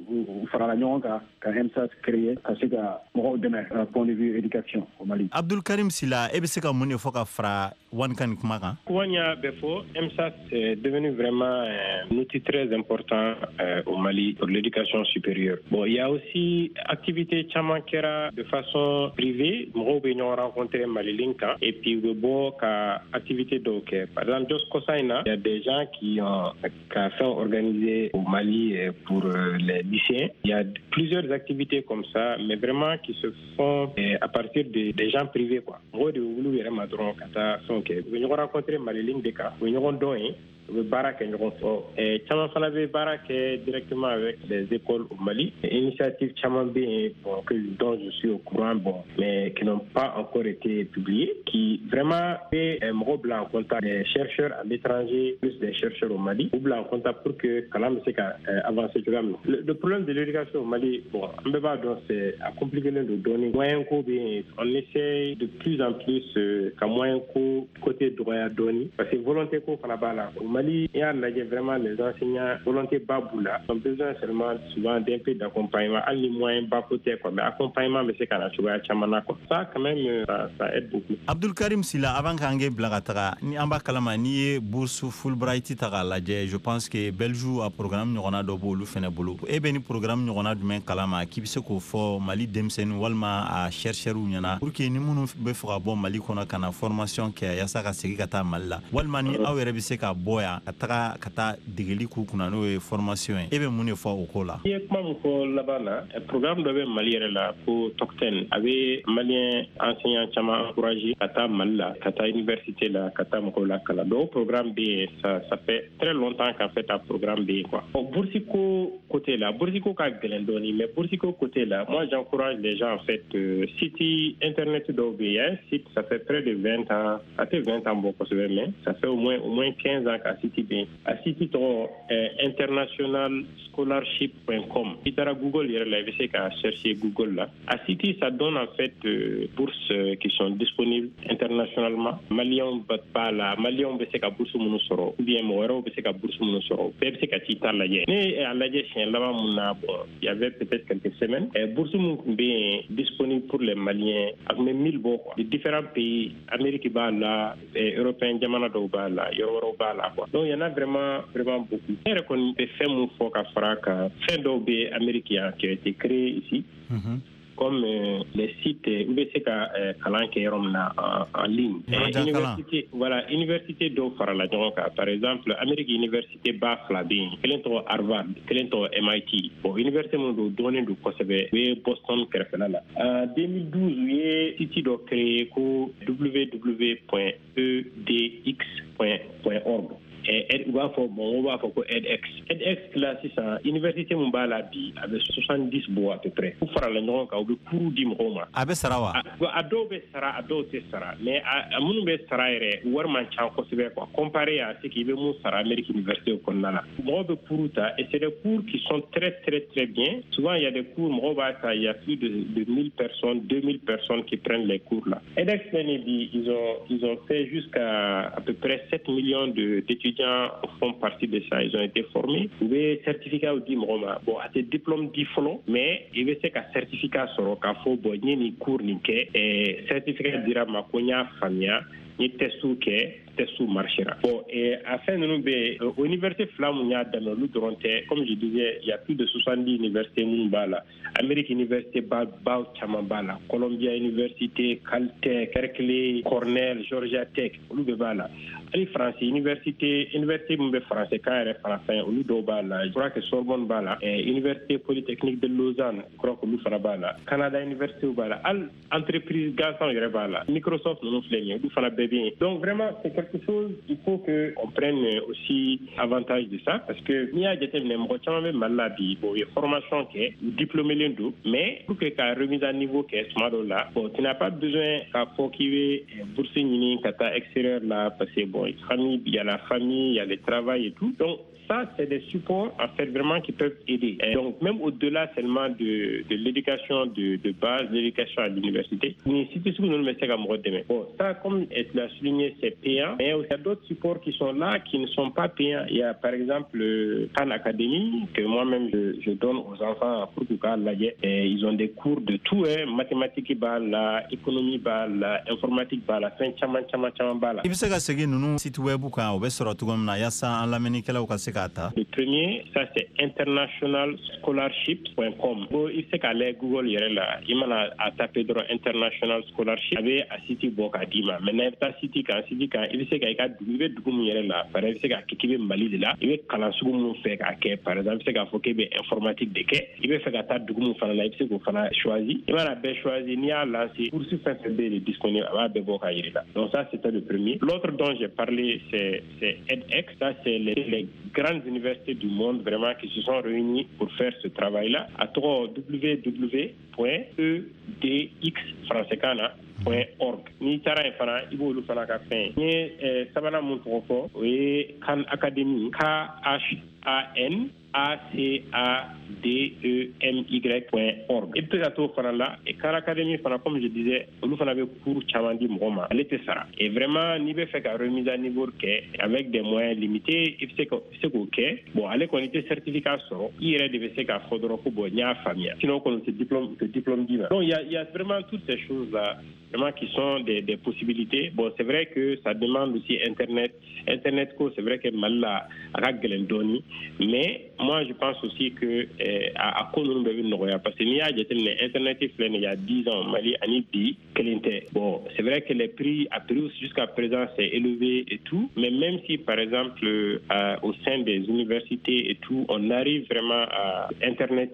de M S A S créé, c'est que demain, point de vue éducation au Mali. Abdul Karim Sila, est-ce que vous avez fait fra Wankan Kmaka? Kouania Befo, M S A S est devenu vraiment un outil très important euh, au Mali pour l'éducation supérieure. Bon, il y a aussi activité Chamankera de façon privée. Nous avons rencontré Mali Link et puis bon, activité donc par exemple Jos Kosaina, il y a des gens qui ont qui sont organisés au Mali pour les lycéens. Il y a plusieurs activités comme ça, mais vraiment qui se font à partir de, des gens privés quoi. Nous avons rencontré Mali Link de cas, nous avons donné u bɛ baara kɛ ɲɔgɔn fɛ ɛ caman fana bɛ baara kɛ directement avec les écoles au Mali. Initiative caman bɛ yen bon que dont je suis au courant bon mais qui n'ont pas encore été publiées qui vraiment bɛ mɔgɔw bila en contact des chercheurs à l'étranger plus des chercheurs au Mali u bila en contact pour que kalan bɛ se ka avancer cogoya min na. Le problème de l'éducation au Mali bon an bɛɛ b'a dɔn c'est à compliquer le dɔɔni moyen ko bɛ yen on essaie de plus en plus ka moyen ko côté dɔgɔya dɔɔni parce que volonté ko fana b'a la au Mali il y a lajɛ vraiment les enseignants volonté ba b'u la ils ont besoin seulement souvent d'un peu d'accompagnement hali ni moyen ba ko tɛ quoi mais accompagnement bɛ se ka na cogoya caman na quoi ça quand même ça, ça aide beaucoup. Abdul Karim Sila avant k'an kɛ bila ka taga ni an b'a kalama n'i ye bourse Fulbright ta k'a lajɛ je pense que Belgique a programme ɲɔgɔnna dɔ b'olu fɛnɛ bolo e bɛ ni programme ɲɔgɔnna jumɛn kalama k'i bɛ se k'o fɔ Mali denmisɛnnin walima a chercheurs ɲɛna pour que ni minnu bɛ fɛ ka bɔ Mali kɔnɔ ka na formation kɛ yaasa ka segin ka taa Mali la walima ni aw yɛrɛ bɛ se ka bɔ yan ka taga ka taa degeli k'u kunna n'o ye formation ye e bɛ mun de fɔ o ko la. I ye kuma min fɔ laban na programme dɔ bɛ Mali yɛrɛ la ko Tocten a bɛ malien enseignant caman encourager ka taa Mali la ka taa université la ka taa mɔgɔw la kalan donc programme bɛ yen ça ça fait très longtemps qu'en fait un programme bɛ yen quoi. Bon bourse ko côté là bourse ko ka gɛlɛn dɔɔni mais bourse ko côté là moi j'encourage les gens en fait euh, site internet dɔw bɛ yen un site ça fait près de vingt ans ça fait vingt ans bon kosɛbɛ mais ça fait au moins au moins quinze ans qu'à site bɛ yen a site tɔgɔ international scholarship point com i taara Google yɛrɛ la i bɛ se ka chercher Google là a site ça donne en fait euh, bourses euh, qui sont disponibles internationalement maliens b'a la maliens bɛ se ka bourse minnu sɔrɔ ou bien mɔgɔ wɛrɛw bɛ se ka bourse minnu sɔrɔ bɛɛ bɛ se ka t'i ta lajɛ ne a lajɛ siɲɛ laban mun na bon il y avait peut-être quelques semaines bourse minnu tun bɛ yen disponible pour les maliens a tun bɛ mille bɔ quoi de différents pays Amérique b'a la européen jamana dɔw b'a la yɔrɔ wɛrɛw b'a la quoi donc il y en a vraiment vraiment beaucoup ne yɛrɛ kɔni bɛ fɛn mun fɔ ka fara kan fɛn dɔw bɛ Amérique yan qui a été créé ici mm-hmm. comme euh, les sites où bɛ se ka kalan kɛ yɔrɔ min na en ligne université voilà université dɔw farala ɲɔgɔn kan par exemple Amérique université ba fila bɛ yen kelen tɔgɔ Harvard kelen tɔgɔ M I T bon université minnu don dɔɔnin don kosɛbɛ u ye Boston kɛrɛfɛla la en deux mille douze u ye site dɔ créé ko w w w point e d x point org u b'a fɔ bon o b'a fɔ ko edX edX la sisan université mun b'a la bi a bɛ soixante-dix bɔ à peu près u farala ɲɔgɔn kan u bɛ cours di mɔgɔw ma a bɛ sara wa a dɔw bɛ sara a dɔw tɛ sara mais a minnu bɛ sara yɛrɛ wari man ca kosɛbɛ quoi comparé à ce qui bɛ mun sara Amérique université kɔnɔna la mɔgɔw bɛ cours ta et c'est des cours qui sont très très très bien souvent il y a des cours mɔgɔw b'a ta il y a plus de de mille personnes deux mille personnes qui prennent les cours là edX l'année bi ils ont ils ont fait jusqu'à à peu près sept millions de d'étudiants font partie de ça. Ils ont été formés. Vous avez certificat au dit bon à tes diplômes diplôme mais il veut c'est qu'un certificat sur qu'à faut bon ni cours ni que certificat dira ma konya famia ni testu ke testu marchera bon et afin de nous be université flamunya dans le Toronto comme je disais il y a plus de soixante-dix universités munbala Amérique université ba ba chamambala Columbia Université Caltech Berkeley Cornell Georgia Tech lu be bala ali France université université mbe français carré français lu do bala je crois que Sorbonne bala et université polytechnique de Lausanne je crois que lu fara bala Canada université bala al entreprise gasan yere bala Microsoft nous flenye lu fara bien donc vraiment c'est quelque chose il faut que on prenne aussi avantage de ça parce que ni a jete ne mo chama malabi bo formation ke diplômé l'endo mais pour que ka remise à niveau que ce modèle là bon tu n'as pas besoin à faut qu'il y bourse ni kata extérieur là parce que bon famille il y a la famille il y a le travail et tout donc ça c'est des supports en fait vraiment qui peuvent aider et donc même au-delà seulement de de l'éducation de de base l'éducation à l'université ni si tu nous le mettez à moi demain bon ça comme tu l'as souligné c'est payant mais il y a d'autres supports qui sont là qui ne sont pas payants il y a par exemple Khan Academy que moi-même je, je donne aux enfants pour que là et ils ont des cours de tout hein mathématiques bala économie bala informatique bala fin chama chama chama bala ibisa ka segi nunu site web ka obesoro tugom na yasa en l'amenikela ou ka le premier, ça c'est international scholarship point com. Il sait qu'à Google, il y a là, il m'a à taper dans international scholarship avec un site boka dima. Maintenant, il y a un site quand site quand il sait qu'il y a du document il y a là. Par exemple, il sait qu'il y a Mali là, il veut calansu mon fait qu'à par exemple, il sait qu'il faut qu'il y ait informatique de quai. Il veut faire qu'à tas document fan là, il sait qu'on fan choisi. Il m'a bien choisi, il y a lancé pour ce faire c'est disponible à Boka il là. Donc ça, c'était le premier. L'autre dont j'ai parlé, c'est, c'est edX. Ça, c'est les, les grandes universités du monde vraiment qui se sont réunies pour faire ce travail-là. À w w w point e d x français point org. Ni tara fana ibo lu fana ka fen. Ni sabana mun ko o ye Khan Academy, K H A N A C A D E M Y point org. Et puis à tout là, et Khan Academy fana, comme je disais, nous fana avait cours chamandi moma, elle était ça. Et vraiment, ni be fait qu'à remise à niveau que avec des moyens limités, il c'est que c'est ok. Bon, allez qu'on était certificat sur, il irait devait c'est qu'à faudra que bon, il y a famille. Sinon qu'on se diplôme, que diplôme divin. Donc il y a, il y a vraiment toutes ces choses là, vraiment qui sont des, des possibilités. Bon, c'est vrai que ça demande aussi Internet. Internet, c'est vrai que mal là, Raglendoni, mais moi je pense aussi que eh, à à cause de parce qu'il y a des Internet il y a dix ans Mali Anibi Kelinte. Bon, c'est vrai que les prix à prix jusqu'à présent c'est élevé et tout, mais même si par exemple euh, au sein des universités et tout, on arrive vraiment à Internet,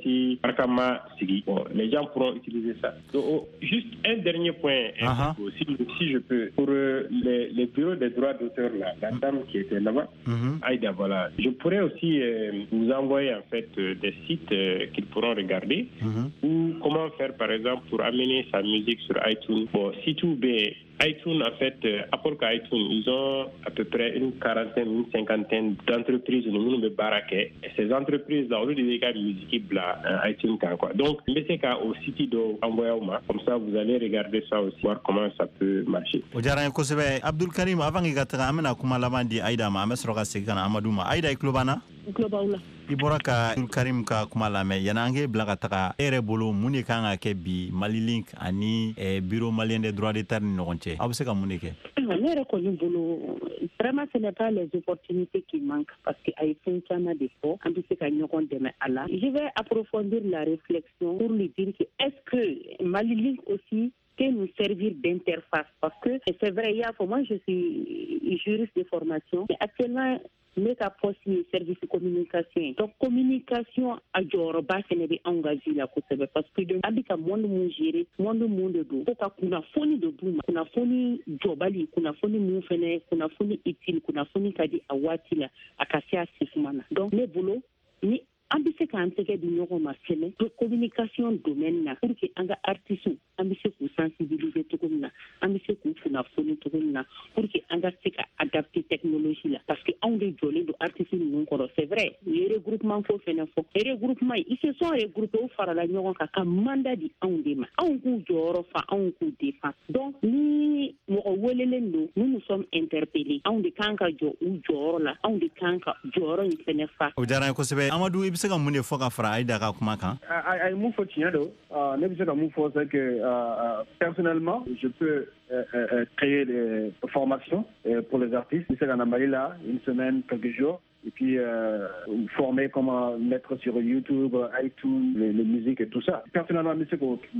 bon, les gens pourront utiliser ça. Donc, oh, juste un dernier point, uh-huh. si, si je peux, pour euh, les, les bureaux des droits d'auteur là, la dame qui était là-bas, mm-hmm. Aïda, voilà, je pourrais aussi euh, vous envoyer en fait euh, des sites euh, qu'ils pourront regarder, mm-hmm. ou comment faire par exemple pour amener sa musique sur iTunes. Bon, si tout est iTunes, en fait, euh, à part iTunes, ils ont à peu près une quarantaine, une cinquantaine d'entreprises au niveau de Baraké. Et ces entreprises-là, au lieu de les gars musiques, là, iTunes, quoi. Donc, mettez qu'à au site d'envoyer au ma. Comme ça, vous allez regarder ça aussi, voir comment ça peut marcher. Ojara Kosebe, Abdul Karim, avant qu'il y ait un kuma lamandi Aïda, ma mesroga sekana Amadouma. Aïda Klobana? Klobana. Iboraka Abdul Karim ka kuma lame yanange blaga taka ere bolo muni kanga ke bi Malilink ani e bureau malien des droits d'auteur ni nonche. Abse ka muni ke? Nere ko bolo vraiment ce n'est pas les opportunités qui manquent parce que ay fonctionne des fois en plus ka nyokon deme ala. Je vais approfondir la réflexion pour lui dire que est-ce que Malilink aussi peut nous servir d'interface parce que c'est vrai, il y a pour moi je suis juriste de formation mais actuellement mais qu'à possible service de communication. Donc, communication à Djoroba, c'est n'est pas engagé là, parce que de habiter monde mon géré, monde monde de dos. Pourquoi qu'on a foni de boum, qu'on a foni Djobali, qu'on a foni moufene, qu'on a foni utile, qu'on a foni kadi awati là, à casser à sifmana. Donc, les boulots, ni ambise ka anteke du nyoko masene de communication domaine na pour que anga artiste ambise ku sensibiliser to komna ambise ku funa foni to komna pour que anga seka adapter technologie là parce que on de jolé de artiste non ko c'est vrai les regroupement faut faire fo les regroupement ils se sont regroupés au fara la nyoko ka mandat di on de ma on ku joro fa on ku défense donc ni mo welelendo nous nous sommes interpellés on de kanka jo ou joro la on de kanka joro ni fene fa o jara ko sebe Amadou c'est comme une fois qu'on fera Aïda Kakumaka. Aïe mon faut tiens donc, ne vous êtes mon faut c'est que personnellement je peux créer des formations pour les artistes. C'est en Amérique là une semaine, quelques jours. Et puis euh, former comment mettre sur YouTube, iTunes, les, les musiques et tout ça. Personnellement, M.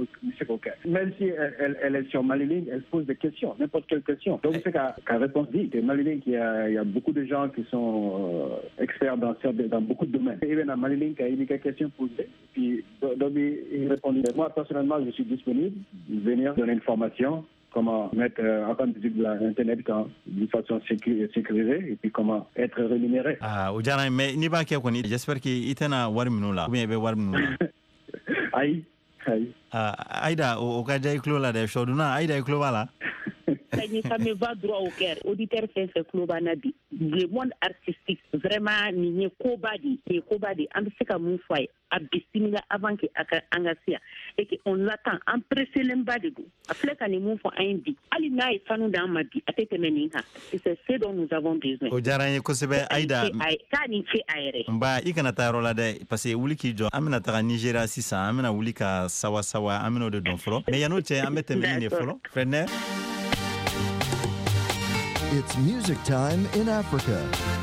Koka, même si elle, elle, elle est sur Malilink, elle pose des questions, n'importe quelle question. Donc c'est qu'à réponse dit, Malilink, il y, a, il y a beaucoup de gens qui sont euh, experts dans, dans beaucoup de domaines. Et bien à Malilink, il y a eu quelques questions posées. Puis donc il répondit. Moi personnellement, je suis disponible, venir donner une formation. Comment mettre euh, en musique de l'internet d'une façon sécu- sécurisée et puis comment être rémunéré. Ah, Ojana, mais ni ba kia koni, j'espère qu'il itena warminu la, ou bien il warminu la. Aïe, aïe. Ah, Aïda, au kaja iklo la de choduna, Aïda iklo la. Ça me va droit au cœur. Auditeur fait ce club anabi. Le monde artistique, vraiment, ni kobadi, ni kobadi. En tout cas, mon foyer, abissimila avant que angasia et qu'on l'attend en pressé l'embadi. Après qu'on est mon foyer indi. Alina est fanou dans ma vie. Après que meninga. C'est ce dont nous avons besoin. Ojara ko sebe Aïda. Kani fait aéré. Mba ikana ta rola de parce que wuli ki jo amina ta Nigeria sisa amina wuli ka sawa sawa amina de donfro. Mais yano che amete mine folo. Frère It's music time in Africa.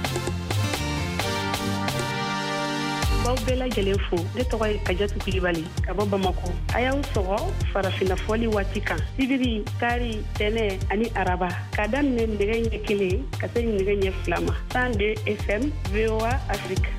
Baw bɛɛ lajɛlen fo ne tɔgɔ ye Kajatu Kulibali ka bɔ Bamako a y'aw sɔgɔ farafina fɔli waati kan sibiri tari tɛnɛ ani araba ka daminɛ nɛgɛ ɲɛ kelen ka se nɛgɛ ɲɛ fila ma cent deux F M V O A Afrique.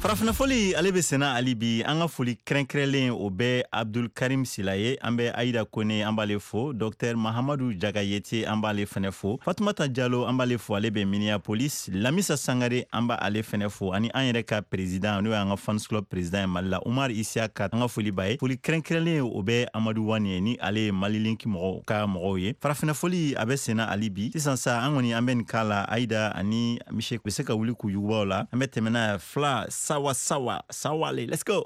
Farafina foli ale be sena ali bi an ka foli krenkrelen o bɛ Abdul Karim Silaye an bɛ Aida Kone an b'ale fo Docteur Mahamadou Jagayete an b'ale fɛnɛ fo Fatumata Diallo an b'ale fo ale bɛ Minneapolis Lamisa Sangare an b'ale fɛnɛ fo ani an yɛrɛ ka président n'o y'an ka fans club président ye Mali la Umar Isiaka an ka foli ba ye foli krenkrelen o bɛ Amadou Wane ni ale Mali Link mɔgɔw ka mɔgɔw ye Farafina foli a bɛ sena ali bi sisan sa an kɔni an bɛ nin kala Aida ani Michel bɛ se ka wuli k'u yugubaw la an bɛ tɛmɛna Fla Sawa Sawa Sawale, let's go.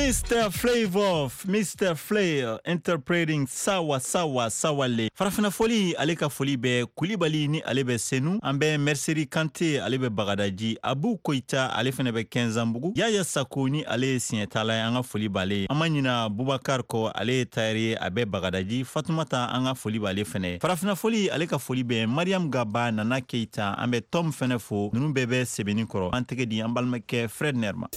Mister Flavor, Mister Flair interpreting Sawa Sawa Sawale. Farafina foli ale ka foli be Kulibali ni ale be Senu, ambe Mercerie Kanté ale be Bagadaji, Abu Koita ale fene be Kenzambugu, Yaya Sako ni ale sinyetala anga foli bale, Amanyina Boubacar ko ale tayri abe Bagadaji, Fatoumata anga foli bale fene. Farafina foli ale ka foli be Mariam Gaba Nana Keita, ambe Tom Fenefo, nunu bebe sebeni koro, anteke di ambalmeke Fred Nerma.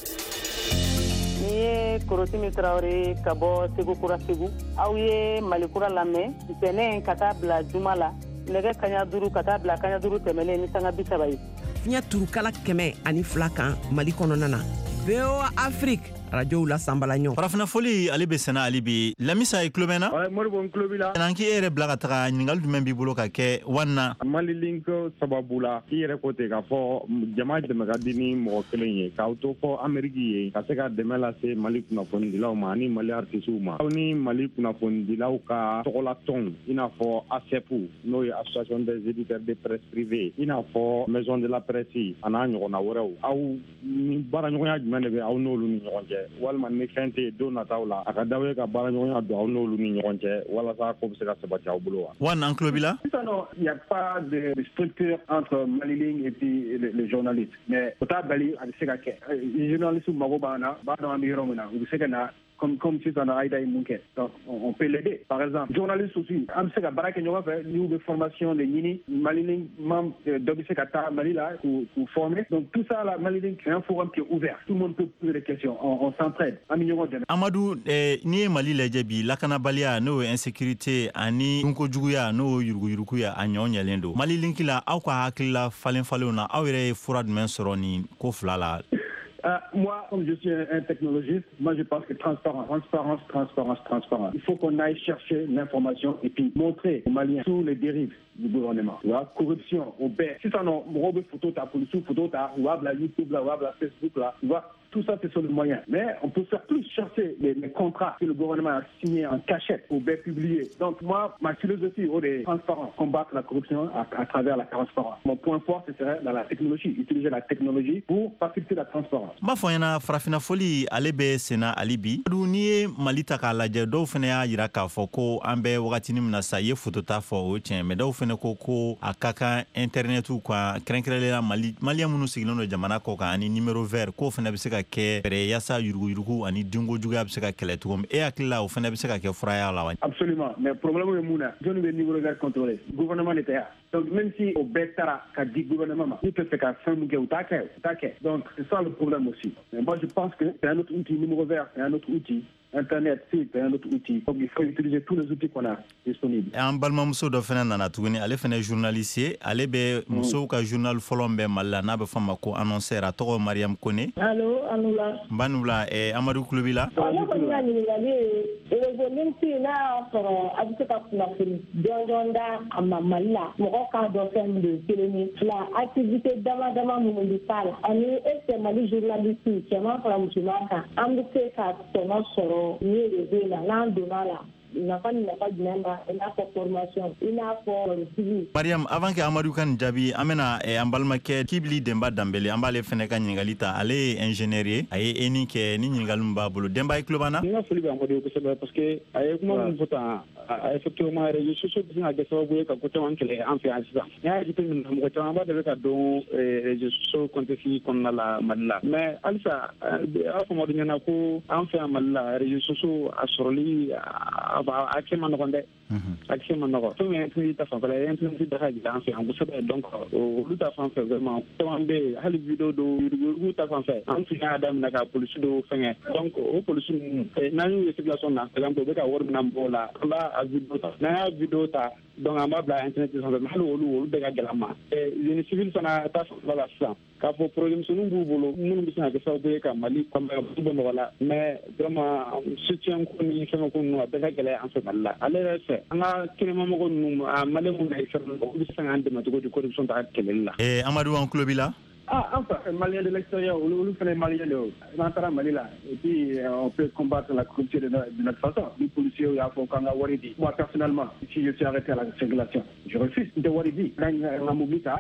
Niye Korotimi Traoré kabo Segu Kura Segu aw ye Malikura lamɛ ntɛnɛn ka taa bila juma la nɛgɛ kaɲa duuru ka taa bila kaɲa duuru tɛmɛlen ni sanga bi saba ye fiɲɛ turukala kɛmɛ ani fila kan Mali kɔnɔna na V O A Afrique radio la sambalaɲɔ farafina foli ale be sena ali bi lamisa e klobena ay morbo klobila nanki ere blaga taga ningal dumen bi bolo ka ke wanna Mali link sababula ire ko te ka fo jama de magadini mo kelen ye ka to fo Ameriki ye ka se ka demela se Mali kuna fon dilaw ma ni Mali artisu ma ni Mali kuna fon dilaw ka tokola ton ina fo A S E P no ye association des éditeurs de presse privée ina fo maison de la presse ana nyona worew aw ni bara nyoya jumane be aw no lu ni nyonje walma ni fente do na tawla aka dawe ka bara nyoya do aw no lu ni nyonje wala sa ko se ka se ba taw bulo wa wan anklobila non il y a pas de structure entre Maliling et puis les, les journalistes mais ota bali a se ka ke les journalistes magobana ba do amiro mena u se kana comme comme si ça n'a aidé munke donc on peut l'aider par exemple journaliste aussi am se ka baraka nyoga fait niveau de formation de nini Maliling mam dobi se ka ta malila pour pour former donc tout ça là Maliling c'est un forum qui est ouvert tout le monde peut poser des questions on, on s'entraide aminyo de Amadou eh, ni Mali lejebi lakana balia no insécurité ani unko juguya no yurugu yurukuya anyonya lendo Maliling kila au kwa hakila falen falona au ere furad men soroni ko flala. Euh, moi, comme je suis un, un technologiste, moi je pense que transparence, transparence, transparence, transparence. Il faut qu'on aille chercher l'information et puis montrer aux Maliens tous les dérives du gouvernement. Tu vois, corruption, au bain. Si ça non, robe photo, ta police, photo, ta wab la YouTube, la wab la Facebook, là, tu vois. Tout ça, c'est sur le moyen. Mais on peut faire plus chercher les, les contrats que le gouvernement a signés en cachette au bain publié. Donc moi, ma philosophie, oh, est transparence, combattre la corruption à, à travers la transparence. Mon point fort, ce serait dans la technologie, utiliser la technologie pour faciliter la transparence. Ma foyana farafina foli alebe sena alibi du ni malita ka laje do fene ya yira ka fo ko ambe wakati ni mna saye photota fo o chen me do fene ko ko akaka internet kwa krenkrele la mali mali amunu siglono jamana ko ka ani numero vert ko fene biseka ke re yasa yurugu yurugu ani dingo juga biseka kele tuom e akila o fene biseka ke fraya la wa absolument mais problème est mouna je ne vais numéro vert contrôler gouvernement était là donc même si au betara ka dit gouvernement il peut faire ka femme ke utake utake donc c'est ça le problème aussi. Mais moi je pense que c'est un autre outil numéro vert, c'est un autre outil. Internet, c'est un autre outil. Donc il faut utiliser tous les outils qu'on a disponibles. En balma muso do fena nana tuguni ale fena journaliste ale be muso ka journal folombe malla na be fama ko annoncer a to Mariam Kone. Allo, Anula. Banula e Amadou Kloubila. Allo ko ngani ngani e go minti na ko abite ka na fini. Jonjonda amma malla mo ka do fen de keleni la activité dama dama municipal ani este mali journaliste kema para mutumaka ambe ka tono soro ni de la landonala na kan na pas memba ina ko formation ina ko civil Mariam avant que Amadou kan jabi amena e ambalma ke kibli demba dambele ambale fene kan ngalita ale ingénierie ay eni ke ni ngalum babulu demba e klubana ina fuli ba ngode ko sebe parce que ay kuma mun fota effectivement réseaux sociaux dina ga sababu ka ko tan kele en fait ça ya ji tin mo ko tan ba de ka don réseaux sociaux compte fi kon la malla mais alsa a fo mo dina ko en fait malla réseaux sociaux asorli aba akema no konde akema no to me ti ta fa bala en ti da haji dan fi an ko sebe donc o lu ta fa fa vraiment to ambe hali video do ru ta fa fa an fi adam na ka police do fenge donc o police na ñu circulation na par exemple be ka wor na bola la a video ta na video ta donc amba bla internet so be hali wolu wolu de ga galama e ni civil sana ta fa la sa ka fo problème sunu bubulo mun bi sa ka sa be ka mali ko be mo wala mais vraiment soutien ko ni fema ko no be ga gele en fait malla ale rese anga kirema mo ko no male mo nay fer ko bi sa ngande ma to ko corruption ta kelella e Amadou en Klobila Ah, enfin, Malien de l'extérieur, on fait les Maliens de l'Antara Malila. Et puis, on peut combattre la corruption de notre façon. Les policiers, il y a Fokanga Waridi. Moi, personnellement, si je suis arrêté à la circulation, je refuse de Waridi. La mobilité,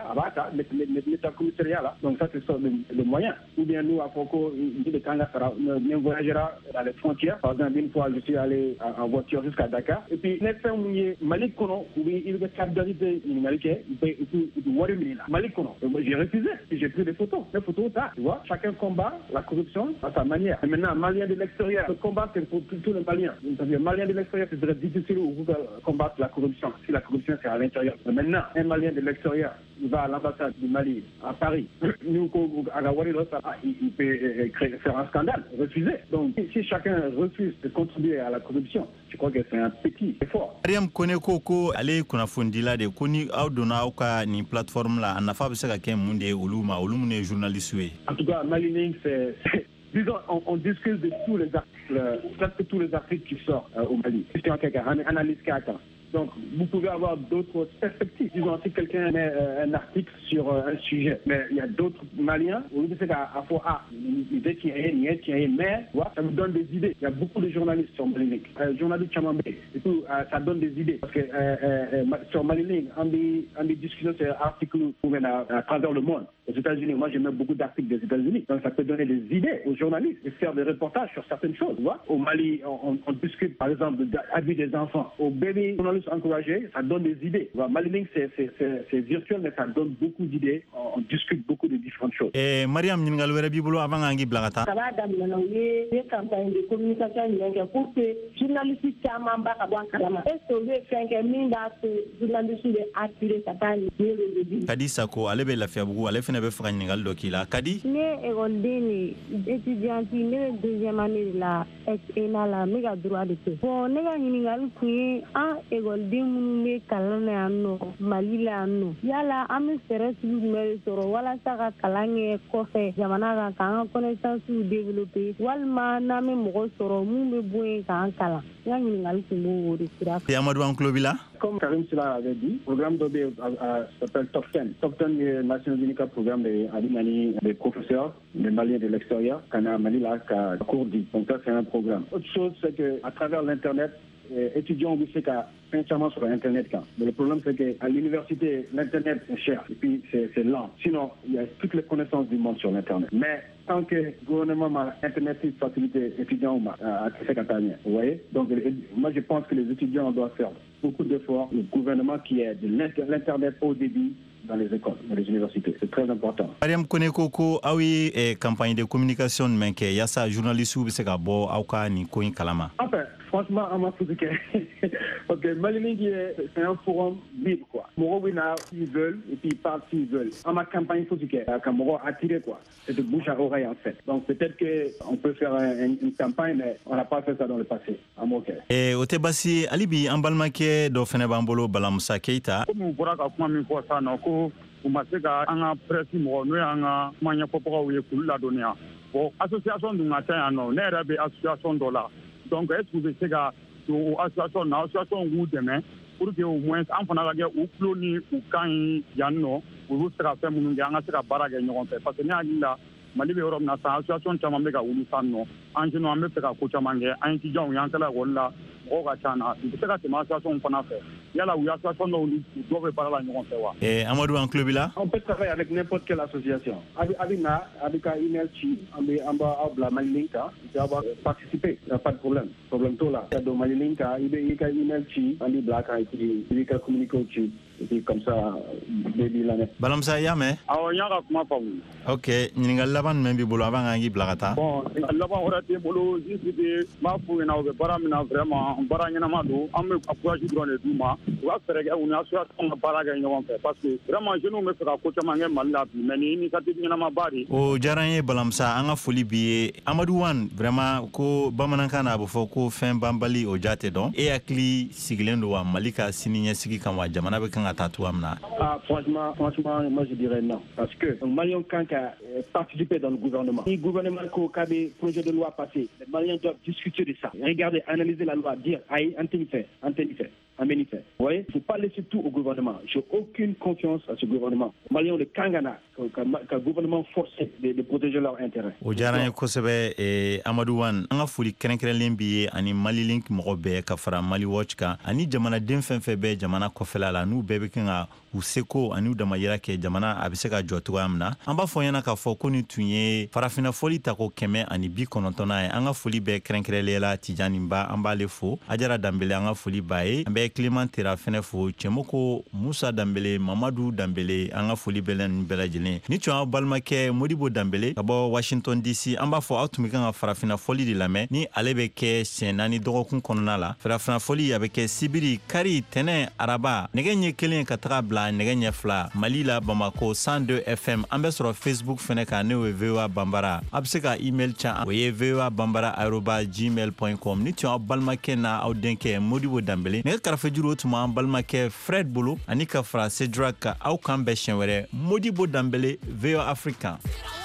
l'État commissariat là. Donc, ça, c'est ça le moyen. Ou bien nous, à Foko, il dit que on voyagera dans les frontières. Par exemple, une fois, je suis allé en voiture jusqu'à Dakar. Et puis, les femmes, Malik Kono, il y a une carte d'identité malikaine, il peut Waridi là. Malik Kono. J'ai refusé. J'ai pris des photos. Les photos, ça, tu vois. Chacun combat la corruption à sa manière. Et maintenant, Malien de l'extérieur, le combat, c'est pour tous les Maliens. C'est-à-dire, Malien de l'extérieur, c'est très difficile de combattre la corruption. Si la corruption, c'est à l'intérieur. Mais maintenant, un Malien de l'extérieur, il va à l'ambassade du Mali, à Paris. Nous, à la Waridi, il peut faire un scandale, refuser. Donc, si chacun refuse de contribuer à la corruption, je crois que c'est un petit effort. Mariam Koneko ko ale kunafundila de koni aw donna aw ka ni plateforme la nafa be se ka kɛ mun de olu ma olu mun ye journaliste ye. En tout cas, Malilink, c'est disons, on, on discute de tous les articles, presque tous les articles qui sortent euh, au Mali. Question quelqu'un, analyse quelqu'un. Donc, vous pouvez avoir d'autres perspectives. Disons, si quelqu'un met euh, un article sur euh, un sujet, mais il y a d'autres Maliens, au lieu de faire à fois, ah, l'idée qui est, il y a, qui est, mais, voilà, ça vous donne des idées. Il y a beaucoup de journalistes sur Malilink. Euh, journalistes Chamambé, et tout, euh, ça donne des idées. Parce que euh, euh, sur Malilink, on dit, on dit discussions sur articles à, à travers le monde. Aux États-Unis, moi, j'ai même beaucoup d'articles des États-Unis. Donc, ça peut donner des idées aux journalistes et faire des reportages sur certaines choses. Tu vois. Au Mali, on, on, on discute, par exemple, de l'abus des enfants. Au bébé, journalistes encouragés, ça donne des idées. Malilink, c'est virtuel, mais ça donne beaucoup d'idées. On, on discute beaucoup de différentes choses. Et Mariam, nous avons vu avant d'angi blagata. Ça va dans les campagnes de communication pour que les journalistes soient en bas à bon kalama. Est-ce que vous faites que les journalistes soient attirés à ta ligne? Kadi Sako, allez bien la faire beaucoup, allez faire be fagn ngal do kila kadi ne école étudiant ne deuxième année la ena la méga droit de paix bon ne ga hiningal ku en école de munu me kalana anno malila anno yala am stress lu me soro wala saka kalange ko fe jamana ga kan connaissance ou développer walma na me mo soro mu me boy kan kala ya hiningal ku mo wori sira et Amadou Anklobila. Comme Karim Sila avait dit, le programme d'O B s'appelle Top dix. Top dix est Nations Unies programme des des professeurs, des Maliens de l'extérieur, qu'on a Mali là, qu'à Courdi. Donc ça, c'est un programme. Autre chose, c'est qu'à travers l'Internet, étudiants ont fait qu'à sincèrement sur Internet. Mais le problème, c'est qu'à l'université, l'Internet est cher et puis c'est lent. Sinon, il y a toutes les connaissances du monde sur l'Internet. Mais tant que le gouvernement m'a Internet facilité étudiants à fait vous voyez. Donc moi, je pense que les étudiants doivent faire beaucoup d'efforts. Le gouvernement qui est de l'Internet au débit dans les écoles, dans les universités. C'est très important. Mariam Koneko ko awi e campagne de communication men ke yasa journaliste ou se ka bo awka ni ko kalama. Enfin, franchement, à ma foutu que OK, Malilink c'est un forum libre quoi. Moro wina ils veulent et puis ils parlent s'ils veulent. En ma campagne foutu que quand Moro attiré quoi. C'est de bouche à oreille en fait. Donc peut-être que on peut faire un, une campagne mais on n'a pas fait ça dans le passé. En OK. Et au Tebasi alibi ambalma ke do fene bambolo Balamusa Keita. Comme bora ka kuma min ko sa no ko uma se ka an ka presse mɔgɔ n'o y'an ka kuma ɲɛfɔbagaw ye k'olu ladɔnniya bon association dun ka ca yan nɔ ne yɛrɛ bɛ association dɔ la donc est ce que u bɛ se ka don o association na association k'u dɛmɛ pour que au moins an fana ka kɛ u tulo ni u kan ye yan nɔ olu bɛ se ka fɛn minnu kɛ an ka se ka baara kɛ ɲɔgɔn fɛ parce que ne hakili la Mali bɛ yɔrɔ min na sisan association caman bɛ ka wuli sisan nɔ an jeunes an bɛ fɛ ka ko caman kɛ an étudiants y'an kɛla ekɔli la mɔgɔw ka ca na u bɛ se ka tɛmɛ association fana fɛ yala u ye association dɔw dɔw bɛ baara la ɲɔgɔn fɛ wa. Et Amadou Anklobila. On peut travailler avec n'importe quelle association. Avec na avec un email ci on peut on va avoir Malilink il va avoir participer il n'y a pas de problème problème tout là de Malilink il y a email ci on dit black et puis il y a communiquer ci et puis comme ça début l'année. Balamsa yame. Awo nyaka kuma famu. OK ɲininkali laban men b'i bolo avant k'an k'i bila ka taa. Bon laban wɛrɛ tɛ bolo juste que m'a f'u ɲɛna u bɛ baara min na vraiment baara ɲɛnama don an bɛ encourage dɔrɔn de d'u ma u ka fɛɛrɛ kɛ u ni association ka baara kɛ ɲɔgɔn fɛ parce que vraiment jeunes bɛ fɛ ka ko caman kɛ Mali la bi mais ni initiative ɲɛnama de. O diyara n ye Balamsa an ka foli b'i ye Amadou Wan vraiment ko bamanankan na a bɛ fɔ ko fɛn banbali o ja tɛ dɔn e hakili sigilen don wa Mali ka sini ɲɛsigi kan wa jamana bɛ kan ka taa cogoya min na. Ah franchement franchement moi je dirais non parce que le Malien kan ka participer dans le gouvernement. Si le gouvernement ko ka be projet de loi passé les Maliens doivent discuter de ça regarder analyser la loi dire ayi an tɛ nin fɛ an tɛ nin fɛ en ministère. Vous voyez, il ne faut pas laisser tout au gouvernement. Je n'ai aucune confiance à ce gouvernement. Maliens de Kangana, qu'un gouvernement forcé de, de protéger leurs intérêts. O diyara ye kosɛbɛ eh, Amadou Wan an ka foli kɛrɛnkɛrɛnlen bi ye ani Mali Link mɔgɔ bɛɛ ka fara Mali Watch kan ani jamanaden fɛn fɛn bɛ jamana kɔfɛla la n'u bɛɛ bɛ kan ka u seko ani u damayira kɛ jamana a bɛ se ka jɔ cogoya min na an b'a fɔ ɲɛna k'a fɔ ko ni tun ye farafina foli ta ko kɛmɛ ani bi kɔnɔntɔnna ye an ka foli bɛɛ kɛrɛnkɛrɛnlen la Tijani Ba an b'ale fo Ajara Dambele an ka foli b'a ye an bɛ Clement Tera fɛnɛ fo Cɛmoko Musa Dambele Mamadu Dambele an ka foli bɛɛ la nin bɛɛ lajɛlen ni tun y'aw balimakɛ Modibo Dambele ka bɔ Washington D C an b'a fɔ aw tun bɛ kan ka farafina foli de lamɛn ni ale bɛ kɛ siɲɛ naani dɔgɔkun kɔnɔna la farafina foli a bɛ kɛ sibiri kari tɛnɛ araba nɛgɛ ɲɛ kelen ka taga bila nɛgɛ ɲɛ fila Mali la Bamako cent deux F M an bɛ sɔrɔ Facebook fɛnɛ kan ne ye V O A Bambara a bɛ se ka email can o ye v o a bambara arobase gmail point com ni tun y'aw balimakɛ na aw denkɛ Modibo Dambele nɛgɛ kɛrɛfɛjuru o tun b'an balimakɛ Fred bolo ani ka fara Cedric ka aw kan bɛɛ siɲɛ wɛrɛ Modibo Dambele V O A Africain.